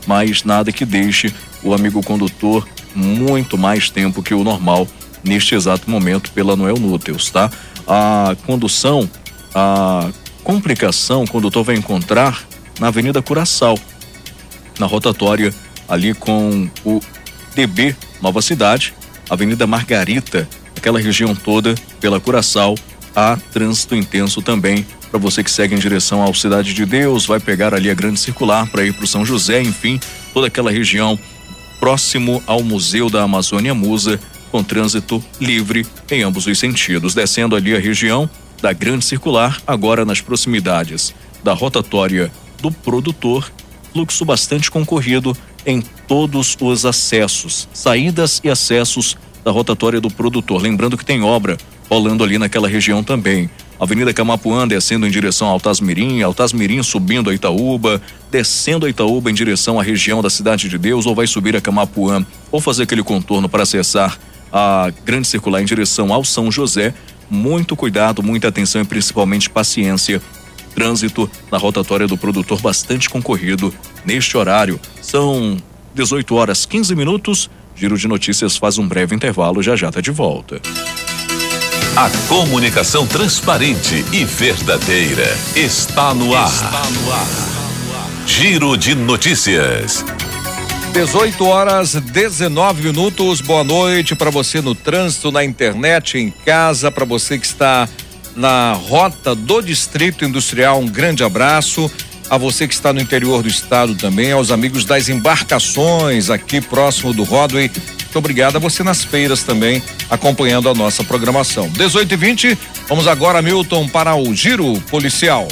mas nada que deixe o amigo condutor muito mais tempo que o normal neste exato momento pela Noel Núteus, tá? A condução, a complicação, o condutor vai encontrar na Avenida Curaçao, na rotatória ali com o D B Nova Cidade, Avenida Margarita, aquela região toda pela Curaçao, há trânsito intenso também para você que segue em direção ao Cidade de Deus, vai pegar ali a Grande Circular para ir para o São José, enfim, toda aquela região próximo ao Museu da Amazônia Musa, com trânsito livre em ambos os sentidos, descendo ali a região da Grande Circular, agora nas proximidades da rotatória do Produtor, fluxo bastante concorrido em todos os acessos, saídas e acessos da rotatória do Produtor. Lembrando que tem obra rolando ali naquela região também. Avenida Camapuã descendo em direção ao Altasmirim, Altasmirim subindo a Itaúba, descendo a Itaúba em direção à região da Cidade de Deus, ou vai subir a Camapuã, ou fazer aquele contorno para acessar a Grande Circular em direção ao São José. Muito cuidado, muita atenção e principalmente paciência. Trânsito na rotatória do Produtor bastante concorrido neste horário. São dezoito horas quinze minutos. Giro de Notícias faz um breve intervalo, já já tá de volta. A comunicação transparente e verdadeira está no ar. Está no ar. Giro de Notícias. dezoito horas dezenove minutos. Boa noite para você no trânsito, na internet, em casa, para você que está na rota do Distrito Industrial, um grande abraço. A você que está no interior do estado também, aos amigos das embarcações aqui próximo do Rodway. Muito obrigado a você nas feiras também, acompanhando a nossa programação. dezoito e vinte, vamos agora, Milton, para o Giro Policial.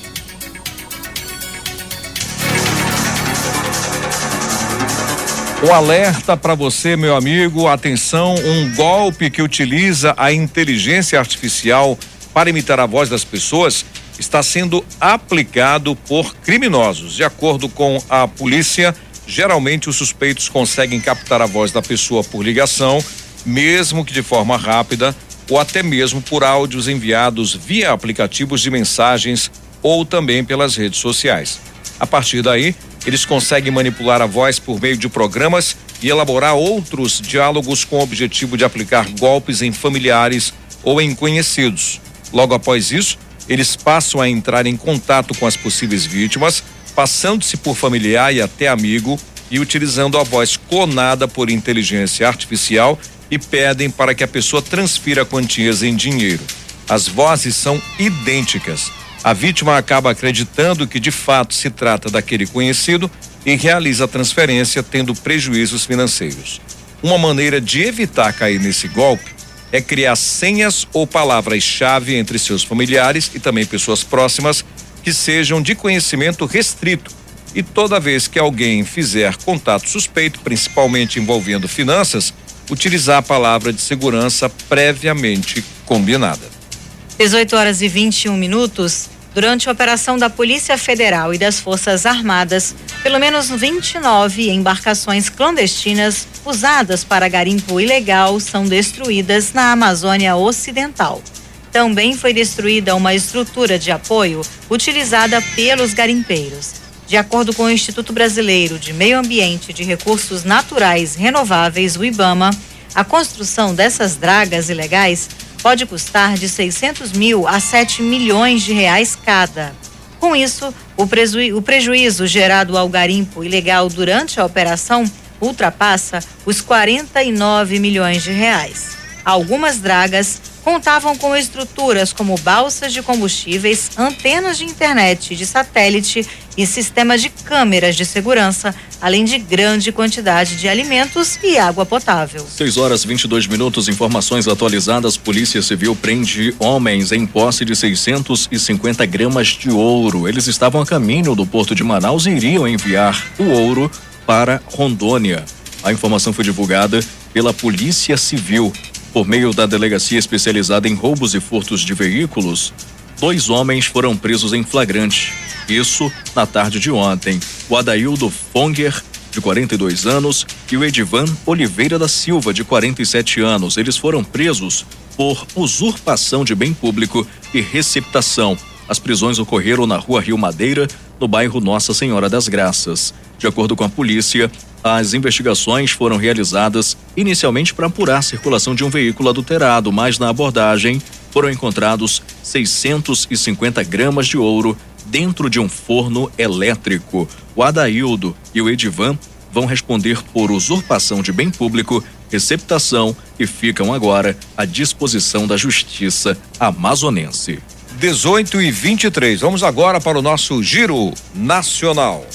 Um alerta para você, meu amigo, atenção, um golpe que utiliza a inteligência artificial para imitar a voz das pessoas está sendo aplicado por criminosos. De acordo com a polícia, geralmente os suspeitos conseguem captar a voz da pessoa por ligação, mesmo que de forma rápida, ou até mesmo por áudios enviados via aplicativos de mensagens ou também pelas redes sociais. A partir daí, eles conseguem manipular a voz por meio de programas e elaborar outros diálogos com o objetivo de aplicar golpes em familiares ou em conhecidos. Logo após isso, eles passam a entrar em contato com as possíveis vítimas, passando-se por familiar e até amigo e utilizando a voz clonada por inteligência artificial e pedem para que a pessoa transfira quantias em dinheiro. As vozes são idênticas. A vítima acaba acreditando que de fato se trata daquele conhecido e realiza a transferência tendo prejuízos financeiros. Uma maneira de evitar cair nesse golpe é criar senhas ou palavras-chave entre seus familiares e também pessoas próximas que sejam de conhecimento restrito. E toda vez que alguém fizer contato suspeito, principalmente envolvendo finanças, utilizar a palavra de segurança previamente combinada. dezoito horas e vinte e um minutos. Durante a operação da Polícia Federal e das Forças Armadas, pelo menos vinte e nove embarcações clandestinas usadas para garimpo ilegal são destruídas na Amazônia Ocidental. Também foi destruída uma estrutura de apoio utilizada pelos garimpeiros. De acordo com o Instituto Brasileiro de Meio Ambiente e de Recursos Naturais Renováveis, o IBAMA, a construção dessas dragas ilegais pode custar de seiscentos mil a sete milhões de reais cada. Com isso, o, preju- o prejuízo gerado ao garimpo ilegal durante a operação ultrapassa os quarenta e nove milhões de reais. Algumas dragas contavam com estruturas como balsas de combustíveis, antenas de internet de satélite e sistema de câmeras de segurança, além de grande quantidade de alimentos e água potável. seis horas e vinte e dois minutos, informações atualizadas. Polícia Civil prende homens em posse de seiscentos e cinquenta gramas de ouro. Eles estavam a caminho do Porto de Manaus e iriam enviar o ouro para Rondônia. A informação foi divulgada pela Polícia Civil. Por meio da delegacia especializada em roubos e furtos de veículos, dois homens foram presos em flagrante. Isso na tarde de ontem. O Adaildo Fonger, de quarenta e dois anos, e o Edivan Oliveira da Silva, de quarenta e sete anos. Eles foram presos por usurpação de bem público e receptação. As prisões ocorreram na Rua Rio Madeira, no bairro Nossa Senhora das Graças. De acordo com a polícia, as investigações foram realizadas inicialmente para apurar a circulação de um veículo adulterado, mas na abordagem foram encontrados seiscentos e cinquenta gramas de ouro dentro de um forno elétrico. O Adaildo e o Edivan vão responder por usurpação de bem público, receptação e ficam agora à disposição da Justiça amazonense. dezoito e vinte e três. Vamos agora para o nosso Giro Nacional.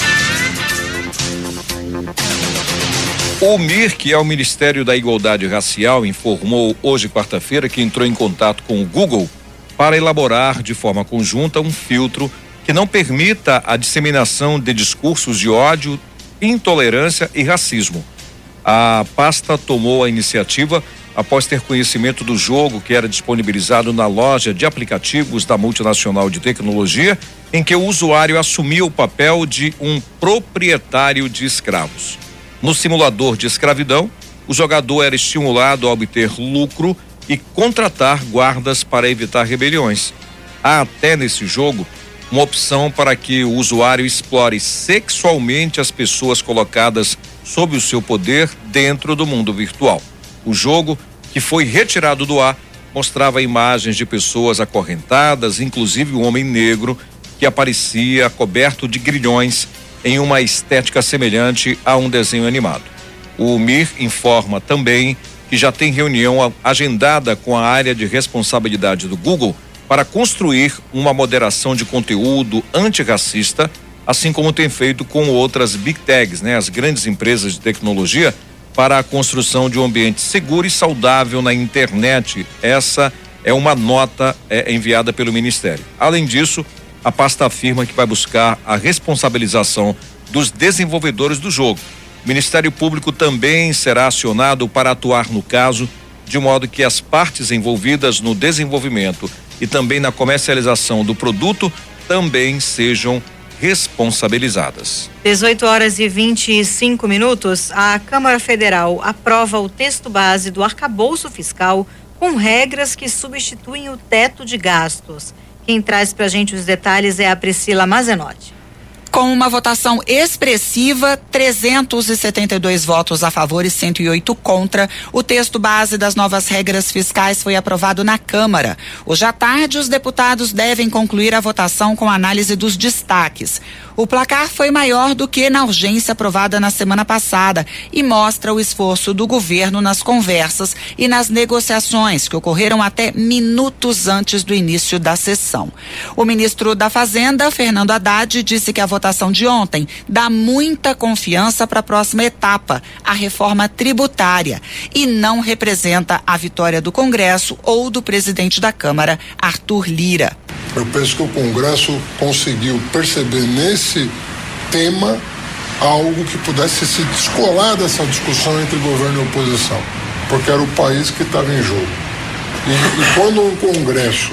O M I R, que é o Ministério da Igualdade Racial, informou hoje, quarta-feira, que entrou em contato com o Google para elaborar de forma conjunta um filtro que não permita a disseminação de discursos de ódio, intolerância e racismo. A pasta tomou a iniciativa após ter conhecimento do jogo que era disponibilizado na loja de aplicativos da multinacional de tecnologia, em que o usuário assumia o papel de um proprietário de escravos. No simulador de escravidão, o jogador era estimulado a obter lucro e contratar guardas para evitar rebeliões. Há até nesse jogo uma opção para que o usuário explore sexualmente as pessoas colocadas sob o seu poder dentro do mundo virtual. O jogo, que foi retirado do ar, mostrava imagens de pessoas acorrentadas, inclusive um homem negro que aparecia coberto de grilhões em uma estética semelhante a um desenho animado. O M I R informa também que já tem reunião agendada com a área de responsabilidade do Google para construir uma moderação de conteúdo antirracista, assim como tem feito com outras Big Techs, né, as grandes empresas de tecnologia, para a construção de um ambiente seguro e saudável na internet. Essa é uma nota é, enviada pelo Ministério. Além disso, a pasta afirma que vai buscar a responsabilização dos desenvolvedores do jogo. O Ministério Público também será acionado para atuar no caso, de modo que as partes envolvidas no desenvolvimento e também na comercialização do produto também sejam responsabilizadas. dezoito horas e vinte e cinco minutos, a Câmara Federal aprova o texto base do arcabouço fiscal com regras que substituem o teto de gastos. Quem traz pra gente os detalhes é a Priscila Mazenotti. Com uma votação expressiva, trezentos e setenta e dois votos a favor e cento e oito contra, o texto base das novas regras fiscais foi aprovado na Câmara. Hoje à tarde, os deputados devem concluir a votação com análise dos destaques. O placar foi maior do que na urgência aprovada na semana passada e mostra o esforço do governo nas conversas e nas negociações que ocorreram até minutos antes do início da sessão. O ministro da Fazenda, Fernando Haddad, disse que a votação de ontem dá muita confiança para a próxima etapa, a reforma tributária, e não representa a vitória do Congresso ou do presidente da Câmara, Arthur Lira. Eu penso que o Congresso conseguiu perceber nesse tema algo que pudesse se descolar dessa discussão entre governo e oposição, porque era o país que estava em jogo. E, e quando um Congresso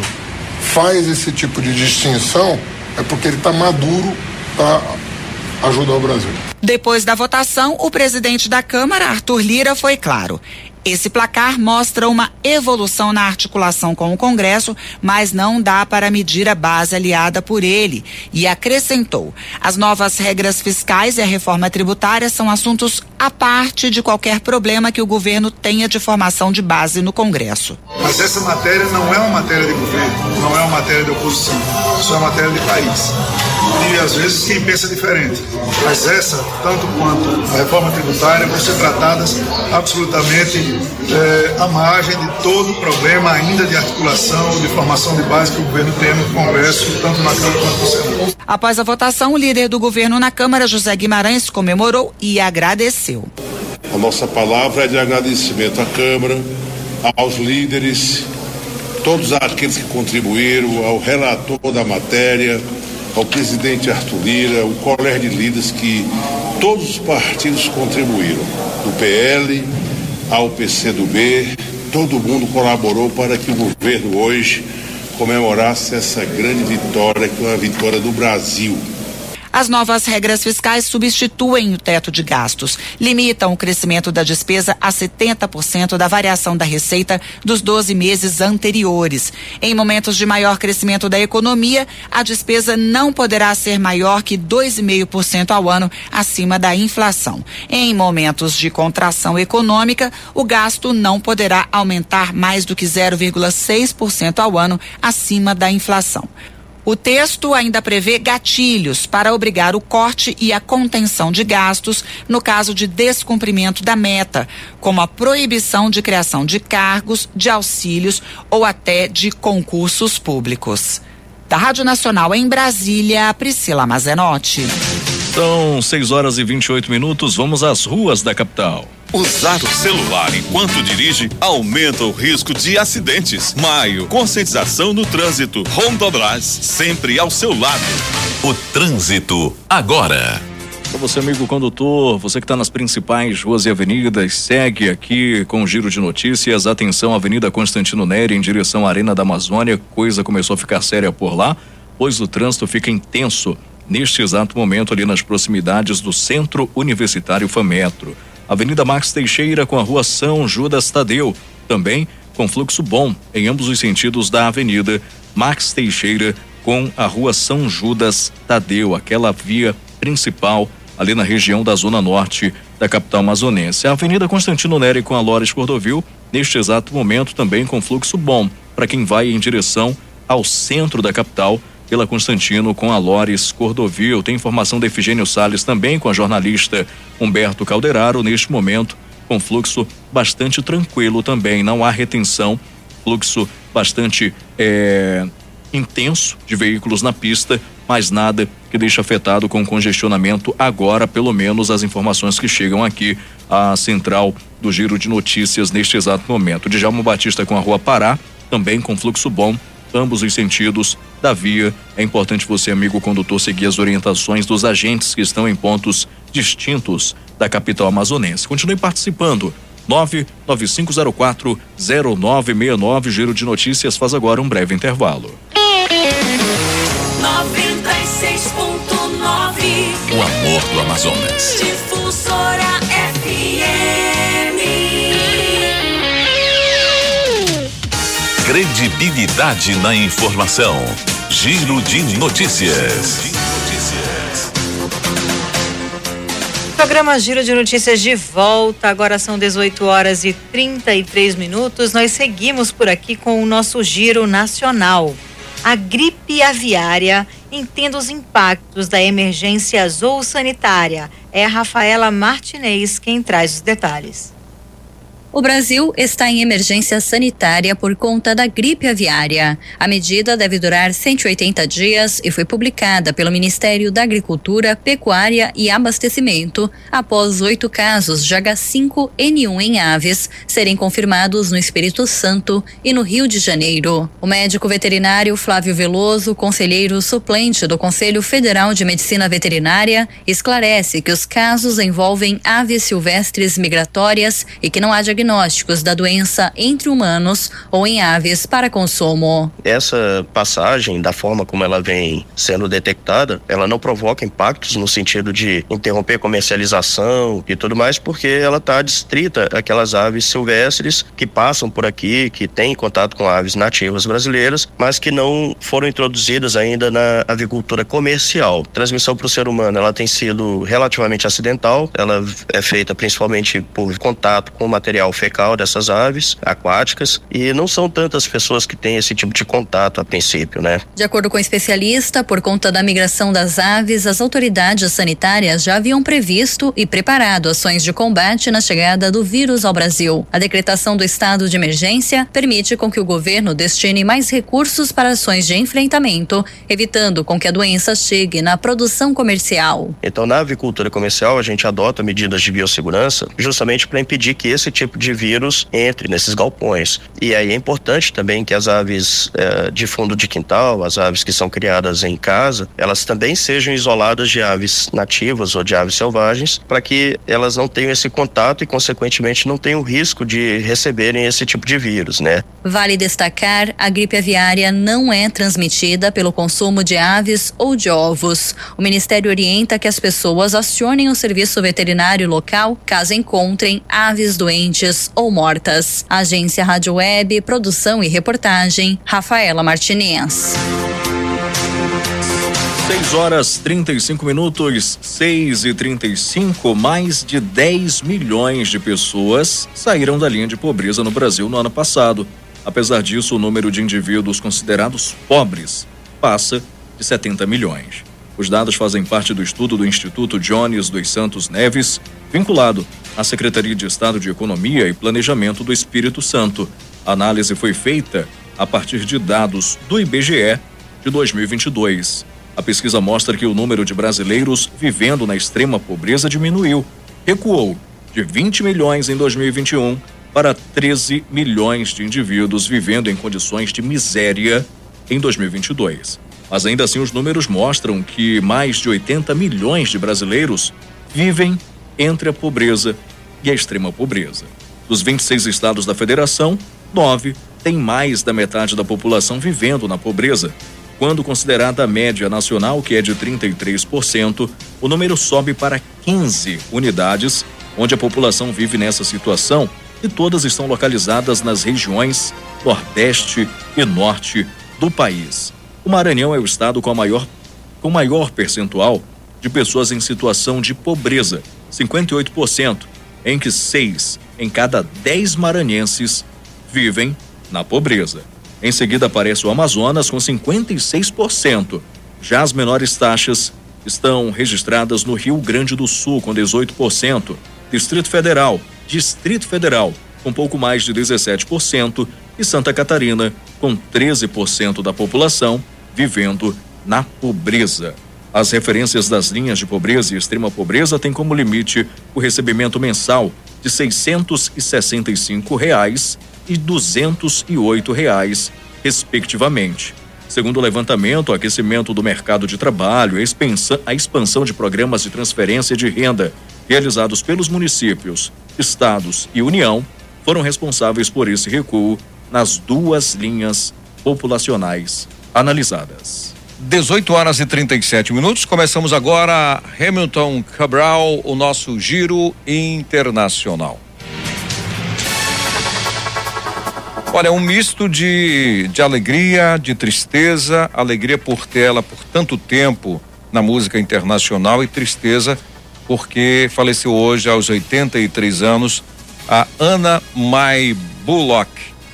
faz esse tipo de distinção, é porque ele está maduro para ajudar o Brasil. Depois da votação, o presidente da Câmara, Arthur Lira, foi claro. Esse placar mostra uma evolução na articulação com o Congresso, mas não dá para medir a base aliada por ele. E acrescentou: as novas regras fiscais e a reforma tributária são assuntos à parte de qualquer problema que o governo tenha de formação de base no Congresso. Mas essa matéria não é uma matéria de governo, não é uma matéria de oposição, isso é uma matéria de país. E às vezes quem pensa diferente. Mas essa, tanto quanto a reforma tributária, vão ser tratadas absolutamente É, à margem de todo o problema ainda de articulação, de formação de base que o governo tem no Congresso, tanto na Câmara quanto no Senado. Após a votação, o líder do governo na Câmara, José Guimarães, comemorou e agradeceu. A nossa palavra é de agradecimento à Câmara, aos líderes, todos aqueles que contribuíram, ao relator da matéria, ao presidente Arthur Lira, o colégio de líderes, que todos os partidos contribuíram, do P L ao P C do B, todo mundo colaborou para que o governo hoje comemorasse essa grande vitória, que é uma vitória do Brasil. As novas regras fiscais substituem o teto de gastos, limitam o crescimento da despesa a setenta por cento da variação da receita dos doze meses anteriores. Em momentos de maior crescimento da economia, a despesa não poderá ser maior que dois vírgula cinco por cento ao ano, acima da inflação. Em momentos de contração econômica, o gasto não poderá aumentar mais do que zero vírgula seis por cento ao ano, acima da inflação. O texto ainda prevê gatilhos para obrigar o corte e a contenção de gastos no caso de descumprimento da meta, como a proibição de criação de cargos, de auxílios ou até de concursos públicos. Da Rádio Nacional em Brasília, Priscila Mazenotti. São seis horas e vinte e oito minutos, vamos às ruas da capital. Usar o celular enquanto dirige aumenta o risco de acidentes. Maio, conscientização no trânsito. Rondobras, sempre ao seu lado. O trânsito agora. Para você, amigo condutor, você que está nas principais ruas e avenidas, segue aqui com o giro de notícias. Atenção, Avenida Constantino Neri, em direção à Arena da Amazônia. Coisa começou a ficar séria por lá, pois o trânsito fica intenso neste exato momento ali nas proximidades do Centro Universitário FAMetro. Avenida Max Teixeira com a Rua São Judas Tadeu, também com fluxo bom em ambos os sentidos da Avenida Max Teixeira com a Rua São Judas Tadeu, aquela via principal ali na região da Zona Norte da capital amazonense. A Avenida Constantino Neri com a Lores Cordovil, neste exato momento também com fluxo bom para quem vai em direção ao centro da capital pela Constantino com a Lores Cordovil. Tem informação da Efigênio Salles também com a jornalista Humberto Calderaro, neste momento com fluxo bastante tranquilo também, não há retenção, fluxo bastante é, intenso de veículos na pista, mas nada que deixe afetado com congestionamento agora, pelo menos as informações que chegam aqui à central do Giro de Notícias neste exato momento. Djalma Batista com a Rua Pará, também com fluxo bom, ambos os sentidos da via. É importante você, amigo condutor, seguir as orientações dos agentes que estão em pontos distintos da capital amazonense. Continue participando. nove nove cinco zero quatro zero nove seis nove. Giro de Notícias faz agora um breve intervalo. noventa e seis ponto nove. O amor do Amazonas. Difusora F M. Credibilidade na informação. Giro de Notícias. Programa Giro de Notícias de volta. Agora são dezoito horas e trinta e três minutos. Nós seguimos por aqui com o nosso Giro Nacional. A gripe aviária entenda os impactos da emergência zoossanitária. É a Rafaela Martinez quem traz os detalhes. O Brasil está em emergência sanitária por conta da gripe aviária. A medida deve durar cento e oitenta dias e foi publicada pelo Ministério da Agricultura, Pecuária e Abastecimento após oito casos de H cinco N um em aves serem confirmados no Espírito Santo e no Rio de Janeiro. O médico veterinário Flávio Veloso, conselheiro suplente do Conselho Federal de Medicina Veterinária, esclarece que os casos envolvem aves silvestres migratórias e que não há diagnóstico diagnósticos da doença entre humanos ou em aves para consumo. Essa passagem, da forma como ela vem sendo detectada, ela não provoca impactos no sentido de interromper comercialização e tudo mais, porque ela está distrita àquelas aves silvestres que passam por aqui, que têm contato com aves nativas brasileiras, mas que não foram introduzidas ainda na avicultura comercial. Transmissão para o ser humano, ela tem sido relativamente acidental, ela é feita principalmente por contato com o material fecal dessas aves aquáticas e não são tantas pessoas que têm esse tipo de contato a princípio, né? De acordo com o especialista, por conta da migração das aves, as autoridades sanitárias já haviam previsto e preparado ações de combate na chegada do vírus ao Brasil. A decretação do estado de emergência permite com que o governo destine mais recursos para ações de enfrentamento, evitando com que a doença chegue na produção comercial. Então, na avicultura comercial, a gente adota medidas de biossegurança justamente para impedir que esse tipo de vírus entre nesses galpões. E aí é importante também que as aves eh, de fundo de quintal, as aves que são criadas em casa, elas também sejam isoladas de aves nativas ou de aves selvagens, para que elas não tenham esse contato e, consequentemente, não tenham o risco de receberem esse tipo de vírus, né? Vale destacar, a gripe aviária não é transmitida pelo consumo de aves ou de ovos. O Ministério orienta que as pessoas acionem o serviço veterinário local caso encontrem aves doentes ou mortas. Agência Rádio Web, produção e reportagem, Rafaela Martinez. seis horas trinta e cinco minutos, seis e trinta e cinco, mais de dez milhões de pessoas saíram da linha de pobreza no Brasil no ano passado. Apesar disso, o número de indivíduos considerados pobres passa de setenta milhões. Os dados fazem parte do estudo do Instituto Jones dos Santos Neves, vinculado à Secretaria de Estado de Economia e Planejamento do Espírito Santo. A análise foi feita a partir de dados do I B G E de dois mil e vinte e dois. A pesquisa mostra que o número de brasileiros vivendo na extrema pobreza diminuiu, recuou de vinte milhões em dois mil e vinte e um para treze milhões de indivíduos vivendo em condições de miséria em dois mil e vinte e dois. Mas ainda assim os números mostram que mais de oitenta milhões de brasileiros vivem entre a pobreza e a extrema pobreza. Dos vinte e seis estados da federação, nove têm mais da metade da população vivendo na pobreza. Quando considerada a média nacional, que é de trinta e três por cento, o número sobe para quinze unidades onde a população vive nessa situação, e todas estão localizadas nas regiões Nordeste e Norte do país. O Maranhão é o estado com a maior, com maior percentual de pessoas em situação de pobreza, cinquenta e oito por cento, em que seis em cada dez maranhenses vivem na pobreza. Em seguida aparece o Amazonas com cinquenta e seis por cento. Já as menores taxas estão registradas no Rio Grande do Sul com dezoito por cento, Distrito Federal, Distrito Federal com pouco mais de dezessete por cento e Santa Catarina com treze por cento da população vivendo na pobreza. As referências das linhas de pobreza e extrema pobreza têm como limite o recebimento mensal de seiscentos e sessenta e cinco reais e duzentos e oito reais, respectivamente. Segundo o levantamento, o aquecimento do mercado de trabalho, a expansão, a expansão de programas de transferência de renda realizados pelos municípios, estados e União foram responsáveis por esse recuo nas duas linhas populacionais analisadas. dezoito horas e trinta e sete minutos. Começamos agora Hamilton Cabral, o nosso giro internacional. Olha, um misto de, de alegria, de tristeza, alegria por ter ela por tanto tempo na música internacional e tristeza porque faleceu hoje aos oitenta e três anos a Anna Mae Bullock,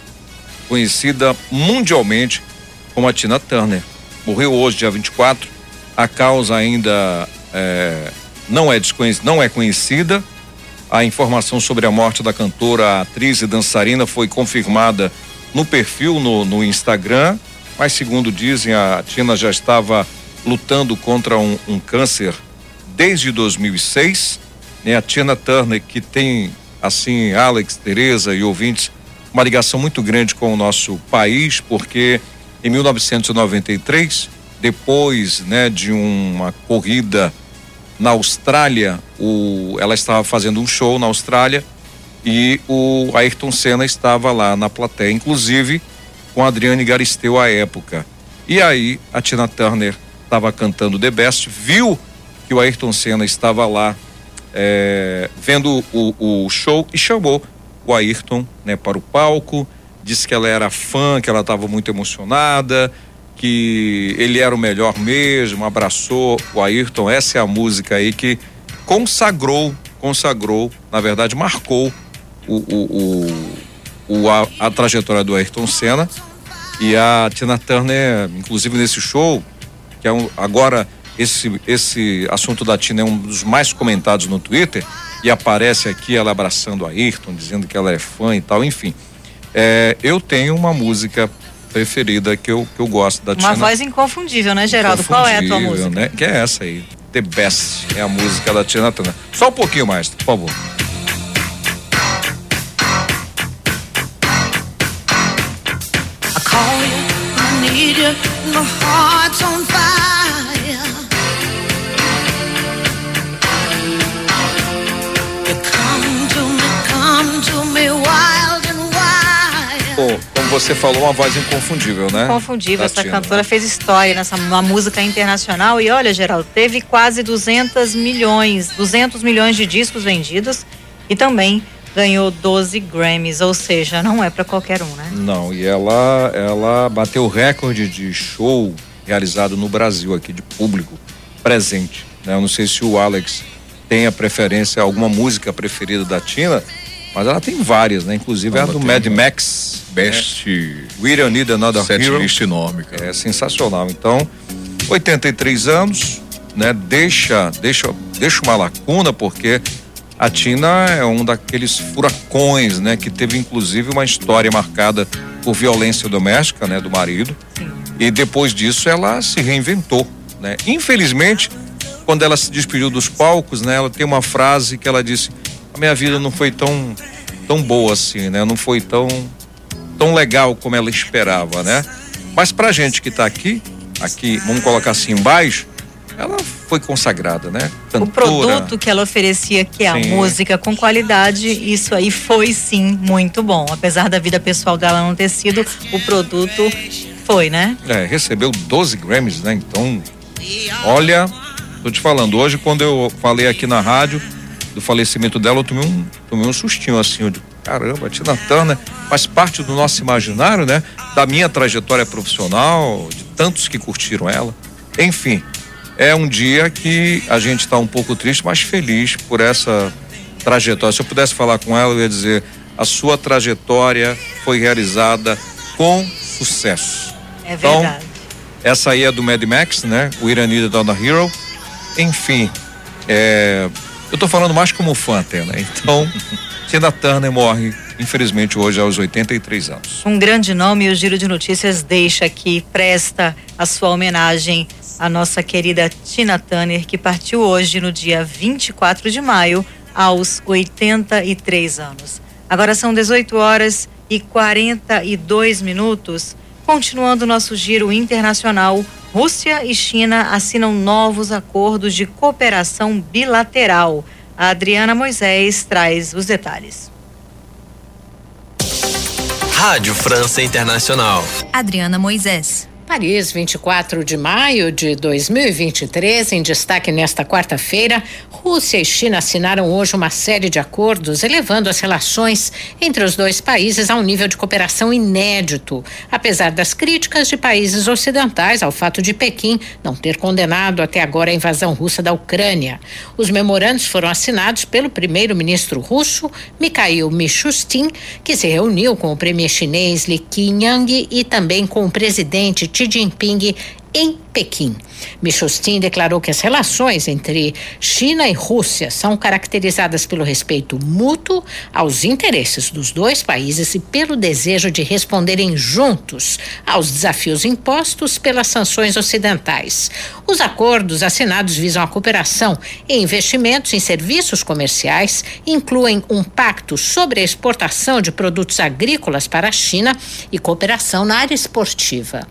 conhecida mundialmente como a Tina Turner. Morreu hoje, dia vinte e quatro. A causa ainda é, não é desconhecida, não é conhecida. A informação sobre a morte da cantora, atriz e dançarina foi confirmada no perfil no, no Instagram, mas segundo dizem, a Tina já estava lutando contra um, um câncer desde dois mil e seis, né? A Tina Turner, que tem, assim, Alex, Tereza e ouvintes, uma ligação muito grande com o nosso país, porque em mil novecentos e noventa e três, depois, né, de uma corrida na Austrália, o, ela estava fazendo um show na Austrália e o Ayrton Senna estava lá na plateia, inclusive com a Adriane Galisteu à época. E aí a Tina Turner estava cantando The Best, viu que o Ayrton Senna estava lá é, vendo o, o show e chamou o Ayrton, né, para o palco, disse que ela era fã, que ela estava muito emocionada, que ele era o melhor mesmo, abraçou o Ayrton. Essa é a música aí que consagrou, consagrou, na verdade marcou o, o, o, o a, a trajetória do Ayrton Senna. E a Tina Turner, inclusive nesse show, que é um, agora esse, esse assunto da Tina é um dos mais comentados no Twitter, e aparece aqui ela abraçando a Ayrton, dizendo que ela é fã e tal, enfim. É, eu tenho uma música preferida que eu, que eu gosto da Tina. Uma voz inconfundível, né, Geraldo? Qual é a tua música? Né? Que é essa aí, The Best, é a música da Tina Turner. Só um pouquinho mais, por favor. call you, I need you, my heart's on fire. You come to me, come to me, wild and wild. Bom, como você falou, uma voz inconfundível, né? Inconfundível, essa Tina, cantora né? fez história nessa uma música internacional e olha, Geraldo, teve quase duzentos milhões, duzentos milhões de discos vendidos e também ganhou doze Grammys, ou seja, não é para qualquer um, né? Não, e ela, ela bateu o recorde de show realizado no Brasil aqui, de público presente, né? Eu não sei se o Alex tem a preferência, alguma música preferida da Tina, mas ela tem várias, né? Inclusive ela a do Mad Max, Best, né? We Don't Need Another Hero. Setlist enorme, cara. É sensacional. Então, oitenta e três anos, né? Deixa, deixa, deixa uma lacuna, porque a Tina é um daqueles furacões, né? Que teve inclusive uma história marcada por violência doméstica, né? Do marido. Sim. E depois disso ela se reinventou, né? Infelizmente, quando ela se despediu dos palcos, né? Ela tem uma frase que ela disse: a minha vida não foi tão, tão boa assim, né? Não foi tão, tão legal como ela esperava, né? Mas pra gente que tá aqui, aqui, vamos colocar assim embaixo, ela foi consagrada, né? Cantora. O produto que ela oferecia, que é a Sim. música com qualidade, isso aí foi sim muito bom. Apesar da vida pessoal dela não ter sido, o produto foi, né? É, recebeu doze Grammys, né? Então, olha, tô te falando, hoje quando eu falei aqui na rádio do falecimento dela, eu tomei um, tomei um sustinho assim, eu digo, caramba, a Tina Turner faz parte do nosso imaginário, né? Da minha trajetória profissional, de tantos que curtiram ela. Enfim, é um dia que a gente está um pouco triste, mas feliz por essa trajetória. Se eu pudesse falar com ela, eu ia dizer: a sua trajetória foi realizada com sucesso. É verdade. Então, essa aí é do Mad Max, né? O We Don't Need Another Hero. Enfim, é, eu tô falando mais como fã até, né? Então, Tina Turner morre, infelizmente, hoje aos oitenta e três anos. Um grande nome, e o Giro de Notícias deixa aqui, presta a sua homenagem à nossa querida Tina Turner, que partiu hoje no dia vinte e quatro de maio, aos oitenta e três anos. Agora são dezoito horas e quarenta e dois minutos. Continuando nosso giro internacional, Rússia e China assinam novos acordos de cooperação bilateral. A Adriana Moisés traz os detalhes. Rádio França Internacional. Adriana Moisés. Paris, vinte e quatro de maio de dois mil e vinte e três, em destaque nesta quarta-feira, Rússia e China assinaram hoje uma série de acordos elevando as relações entre os dois países a um nível de cooperação inédito, apesar das críticas de países ocidentais ao fato de Pequim não ter condenado até agora a invasão russa da Ucrânia. Os memorandos foram assinados pelo primeiro-ministro russo, Mikhail Mishustin, que se reuniu com o premier chinês Li Qiang e também com o presidente Xi Jinping em Pequim. Mishustin declarou que as relações entre China e Rússia são caracterizadas pelo respeito mútuo aos interesses dos dois países e pelo desejo de responderem juntos aos desafios impostos pelas sanções ocidentais. Os acordos assinados visam a cooperação em investimentos em serviços comerciais, incluem um pacto sobre a exportação de produtos agrícolas para a China e cooperação na área esportiva.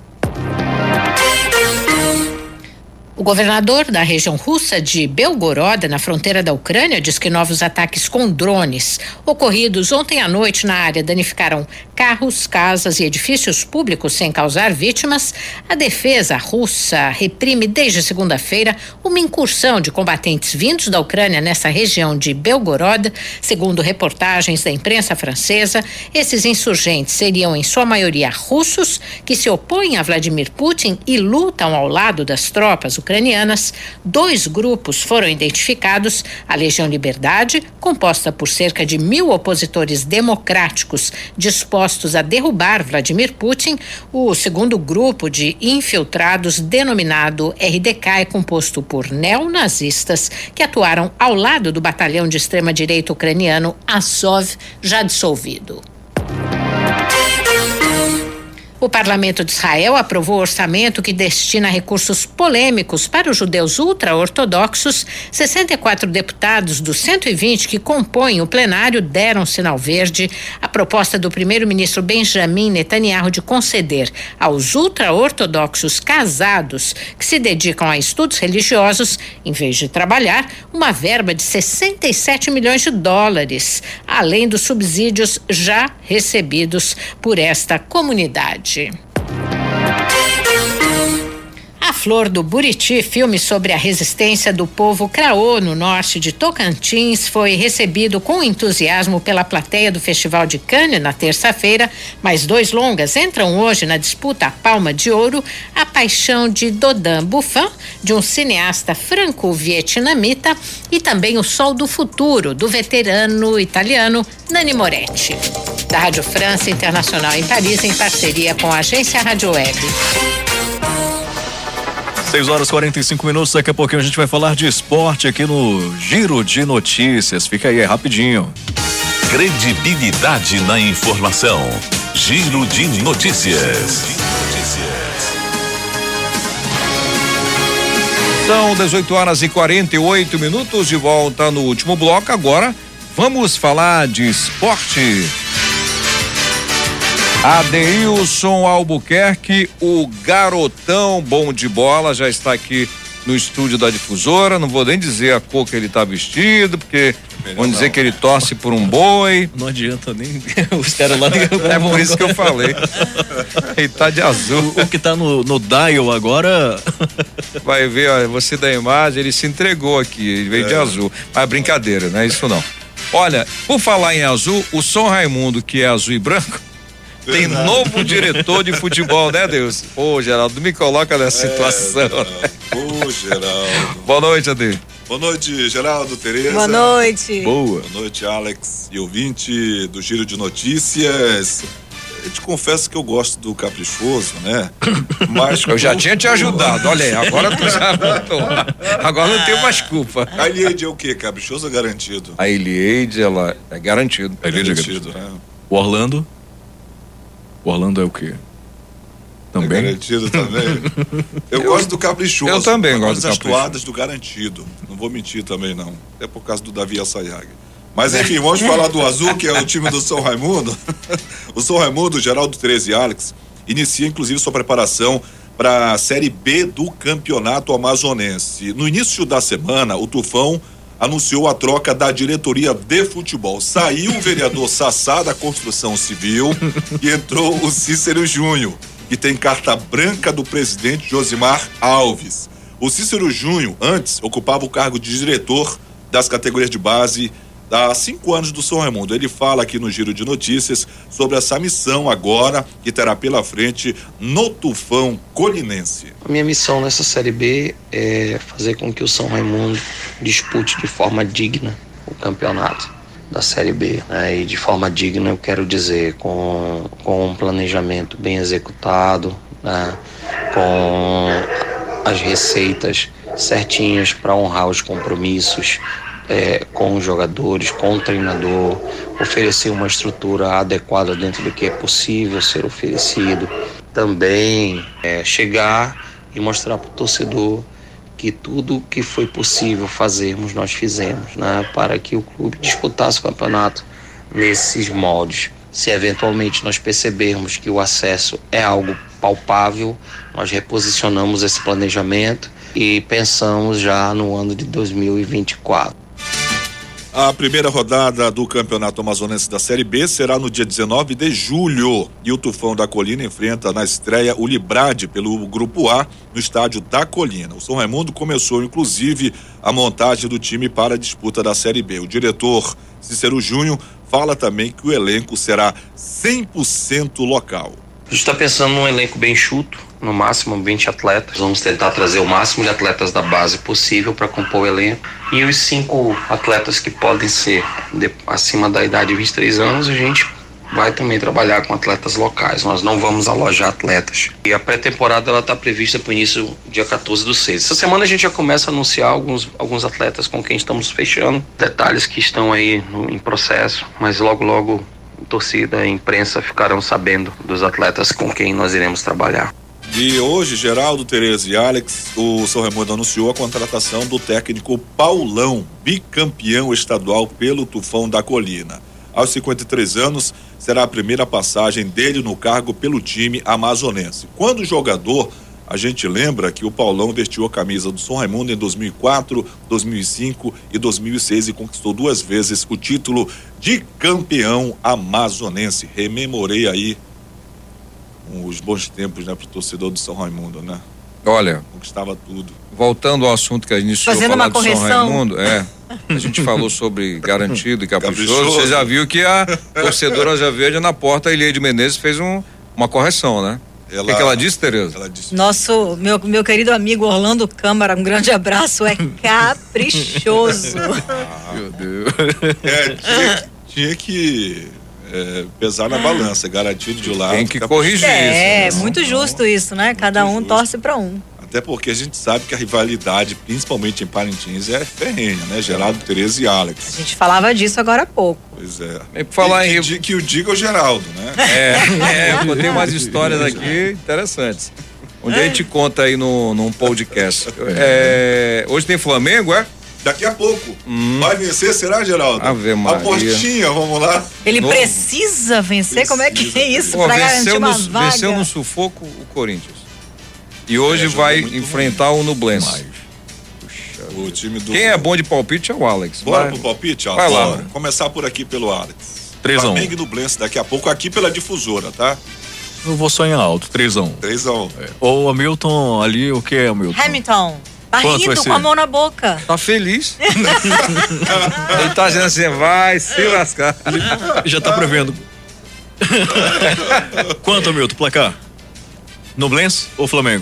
O governador da região russa de Belgorod, na fronteira da Ucrânia, diz que novos ataques com drones ocorridos ontem à noite na área danificaram carros, casas e edifícios públicos sem causar vítimas. A defesa russa reprime desde segunda-feira uma incursão de combatentes vindos da Ucrânia nessa região de Belgorod. Segundo reportagens da imprensa francesa, esses insurgentes seriam em sua maioria russos que se opõem a Vladimir Putin e lutam ao lado das tropas ucranianas. Dois grupos foram identificados: a Legião Liberdade, composta por cerca de mil opositores democráticos dispostos a derrubar Vladimir Putin. O segundo grupo de infiltrados, denominado R D K, é composto por neonazistas que atuaram ao lado do batalhão de extrema-direita ucraniano Azov, já dissolvido. O Parlamento de Israel aprovou o orçamento que destina recursos polêmicos para os judeus ultra-ortodoxos. sessenta e quatro deputados dos cento e vinte que compõem o plenário deram sinal verde à proposta do primeiro-ministro Benjamin Netanyahu de conceder aos ultra-ortodoxos casados que se dedicam a estudos religiosos, em vez de trabalhar, uma verba de sessenta e sete milhões de dólares, além dos subsídios já recebidos por esta comunidade. A Flor do Buriti, filme sobre a resistência do povo Craô no norte de Tocantins, foi recebido com entusiasmo pela plateia do Festival de Cannes na terça-feira. Mais dois longas entram hoje na disputa à Palma de Ouro: A Paixão de Dodin Buffon, de um cineasta franco-vietnamita, e também O Sol do Futuro, do veterano italiano Nanni Moretti. Da Rádio França Internacional em Paris, em parceria com a agência Rádio Web. seis horas e quarenta e cinco minutos, daqui a pouquinho a gente vai falar de esporte aqui no Giro de Notícias. Fica aí, é rapidinho. Credibilidade na informação. Giro de Notícias. São dezoito horas e quarenta e oito minutos, de volta no último bloco. Agora vamos falar de esporte. Adeilson Albuquerque, o garotão bom de bola, já está aqui no estúdio da Difusora. Não vou nem dizer a cor que ele está vestido, porque melhor vão dizer não. que ele torce por um boi. Não adianta nem os caras lá. É por isso que eu falei. Ele tá de azul. O, o que tá no, no dial agora. Vai ver, olha, você da imagem, ele se entregou aqui, ele veio é. de azul. Mas brincadeira, não é isso não. Olha, por falar em azul, o São Raimundo, que é azul e branco, tem novo diretor de futebol, né, Deus? Ô, Geraldo, me coloca nessa é, situação. Ô, Geraldo. Boa noite, Ade. Boa noite, Geraldo, Tereza. Boa noite. Boa. Boa noite, Alex e ouvinte do Giro de Notícias. Eu te confesso que eu gosto do caprichoso, né? Mas eu já tinha te ajudado, olha aí, agora tu já voltou. Agora não tenho mais culpa. A Ilieide é o quê? Caprichoso ou garantido? A Ilieide, ela é garantido. É garantido, né? O Orlando? O Orlando é o quê? Também? É garantido também. Eu, eu gosto do caprichoso. Eu também gosto do das caprichoso. toadas do garantido. Não vou mentir também, não. É por causa do Davi Assayag. Mas enfim, vamos falar do azul, que é o time do São Raimundo. O São Raimundo, Geraldo, Tereza e Alex, inicia inclusive sua preparação para a Série B do Campeonato Amazonense. No início da semana, o Tufão anunciou a troca da diretoria de futebol. Saiu o vereador Sassá da Construção Civil e entrou o Cícero Júnior, que tem carta branca do presidente Josimar Alves. O Cícero Júnior, antes, ocupava o cargo de diretor das categorias de base há cinco anos do São Raimundo. Ele fala aqui no Giro de Notícias sobre essa missão agora que terá pela frente no Tufão Colinense. A minha missão nessa Série B é fazer com que o São Raimundo dispute de forma digna o campeonato da Série B, né? E de forma digna eu quero dizer com, com um planejamento bem executado, né? Com as receitas certinhas para honrar os compromissos É, com os jogadores, com o treinador, oferecer uma estrutura adequada dentro do que é possível ser oferecido. Também é, chegar e mostrar para o torcedor que tudo que foi possível fazermos, nós fizemos, né, para que o clube disputasse o campeonato nesses moldes. Se eventualmente nós percebermos que o acesso é algo palpável, nós reposicionamos esse planejamento e pensamos já no ano de dois mil e vinte e quatro. A primeira rodada do Campeonato Amazonense da Série B será no dia dezenove de julho e o Tufão da Colina enfrenta na estreia o Librade pelo Grupo A no estádio da Colina. O São Raimundo começou inclusive a montagem do time para a disputa da Série B. O diretor Cícero Júnior fala também que o elenco será cem por cento local. A gente está pensando num elenco bem enxuto, no máximo vinte atletas. Vamos tentar trazer o máximo de atletas da base possível para compor o elenco. E os cinco atletas que podem ser de, acima da idade de vinte e três anos, a gente vai também trabalhar com atletas locais. Nós não vamos alojar atletas. E a pré-temporada ela está prevista para o início dia quatorze do seis. Essa semana a gente já começa a anunciar alguns, alguns atletas com quem estamos fechando. Detalhes que estão aí no, em processo, mas logo logo torcida e imprensa ficarão sabendo dos atletas com quem nós iremos trabalhar. E hoje, Geraldo, Tereza e Alex, o São Raimundo anunciou a contratação do técnico Paulão, bicampeão estadual pelo Tufão da Colina. Aos cinquenta e três anos, será a primeira passagem dele no cargo pelo time amazonense. Quando jogador, a gente lembra que o Paulão vestiu a camisa do São Raimundo em dois mil e quatro, dois mil e cinco e dois mil e seis e conquistou duas vezes o título de campeão amazonense. Rememorei aí os bons tempos, né, pro torcedor do São Raimundo, né? Olha, conquistava tudo. Voltando ao assunto que a gente iniciou Fazendo falar uma do São correção. Raimundo, é, a gente falou sobre garantido e caprichoso, Caprichoso. você já viu que a torcedora Asa Verde na porta, a Ilheide Menezes fez um, uma correção, né? Ela, o que, que ela disse, Tereza? Ela disse... Nosso, meu, meu querido amigo Orlando Câmara, um grande abraço, é caprichoso. Ah, meu Deus. É, tinha, tinha que é, pesar na balança, garantido de um lado. Tem que corrigir É, isso. né? muito justo isso, né? Cada um justo. torce pra um. Até porque a gente sabe que a rivalidade, principalmente em Parintins, é ferrenha, né? Geraldo, Tereza e Alex. A gente falava disso agora há pouco. Pois é. E por falar que, em... que, que o diga o Geraldo, né? É, é, eu tenho umas histórias aqui interessantes. Onde a gente conta aí no, num podcast. É, hoje tem Flamengo, é? Daqui a pouco. Hum. Vai vencer, será, Geraldo? Ave Maria. Apostinha, vamos lá. Ele Novo. precisa vencer? Como é que é isso? Pô, Pra garantir venceu, uma no, vaga? venceu no sufoco o Corinthians. E hoje É, vai jogou muito enfrentar o Nublense. O time do... Quem é bom de palpite é o Alex. Bora Vai. pro palpite, ó. Vai lá. Bora. Começar por aqui pelo Alex. três a um. Flamengo e Nublense daqui a pouco, aqui pela difusora, tá? Eu vou sonhar alto, três a um. três a um. É. Ou o Hamilton ali, o que é Hamilton? Hamilton, tá Quanto vai rindo ser? com a mão na boca. Tá feliz. Ele tá dizendo assim, vai se lascar. Já tá prevendo. Quanto, Hamilton, placar? Nublense ou Flamengo?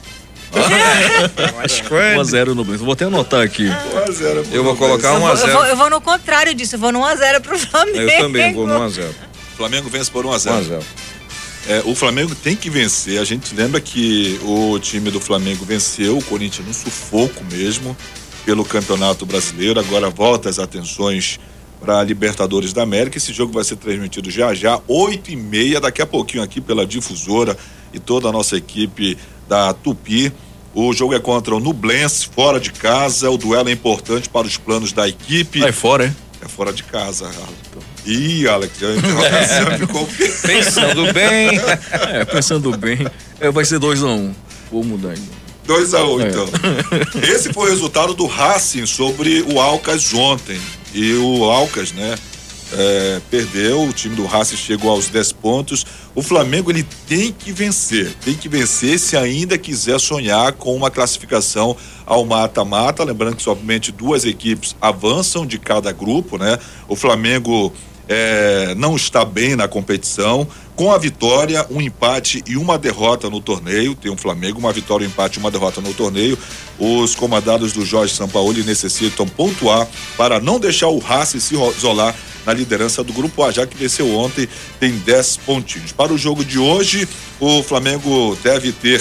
um a zero Nublense. Vou até anotar aqui. um a zero. Eu vou colocar Eu um vou, a eu, zero. vou, eu vou no contrário disso, eu vou no um a zero pro Flamengo. Eu também vou no um a zero. Flamengo vence por um a um a zero. zero. É, o Flamengo tem que vencer. A gente lembra que o time do Flamengo venceu o Corinthians no sufoco mesmo pelo Campeonato Brasileiro. Agora volta as atenções para a Libertadores da América. Esse jogo vai ser transmitido já já, oito e meia, daqui a pouquinho aqui pela difusora e toda a nossa equipe da Tupi. O jogo é contra o Nublense, fora de casa. O duelo é importante para os planos da equipe. É fora, hein? É fora de casa, Alex. Ih, Alex, já interrogação ficou pensando bem. É, pensando bem. É, vai ser dois a um. Vou mudar ainda. dois a um, É. então. Esse foi o resultado do Racing sobre o Alcas ontem. E o Alcas, né, é, perdeu. O time do Racing chegou aos dez pontos. O Flamengo, ele tem que vencer. Tem que vencer se ainda quiser sonhar com uma classificação ao mata-mata. Lembrando que somente duas equipes avançam de cada grupo, né? O Flamengo é, não está bem na competição. Com a vitória, um empate e uma derrota no torneio. Tem um Flamengo, uma vitória, um empate e uma derrota no torneio. Os comandados do Jorge Sampaoli necessitam pontuar para não deixar o Racing se isolar na liderança do grupo A, já que venceu ontem, tem dez pontinhos. Para o jogo de hoje, o Flamengo deve ter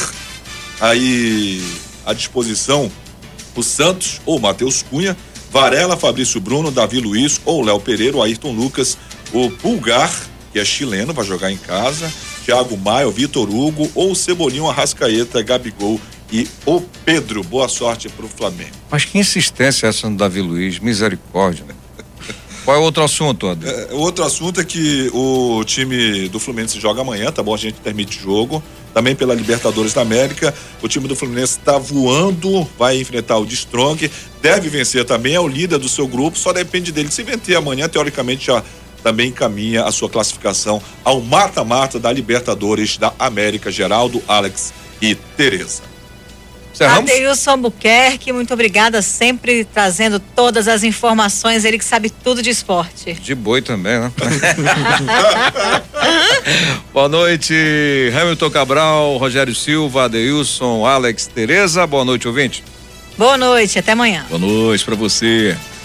aí à disposição o Santos ou Matheus Cunha, Varela, Fabrício Bruno, Davi Luiz ou Léo Pereira, o Ayrton Lucas, o Pulgar, que é chileno, vai jogar em casa, Thiago Maia, o Vitor Hugo ou o Cebolinho, Arrascaeta, Gabigol e o Pedro. Boa sorte pro Flamengo. Mas que insistência é essa no Davi Luiz? Misericórdia. Qual é o outro assunto, André? É, o outro assunto é que o time do Fluminense joga amanhã, tá bom? A gente permite jogo. Também pela Libertadores da América. O time do Fluminense tá voando, vai enfrentar o de Strong. Deve vencer também, é o líder do seu grupo, só depende dele. Se vencer amanhã, teoricamente já também encaminha a sua classificação ao mata-mata da Libertadores da América. Geraldo, Alex e Tereza. Adeilson Albuquerque, muito obrigada, sempre trazendo todas as informações, ele que sabe tudo de esporte. De boi também, né? Boa noite, Hamilton Cabral, Rogério Silva, Adeilson, Alex, Tereza. Boa noite, ouvinte. Boa noite, até amanhã. Boa noite pra você.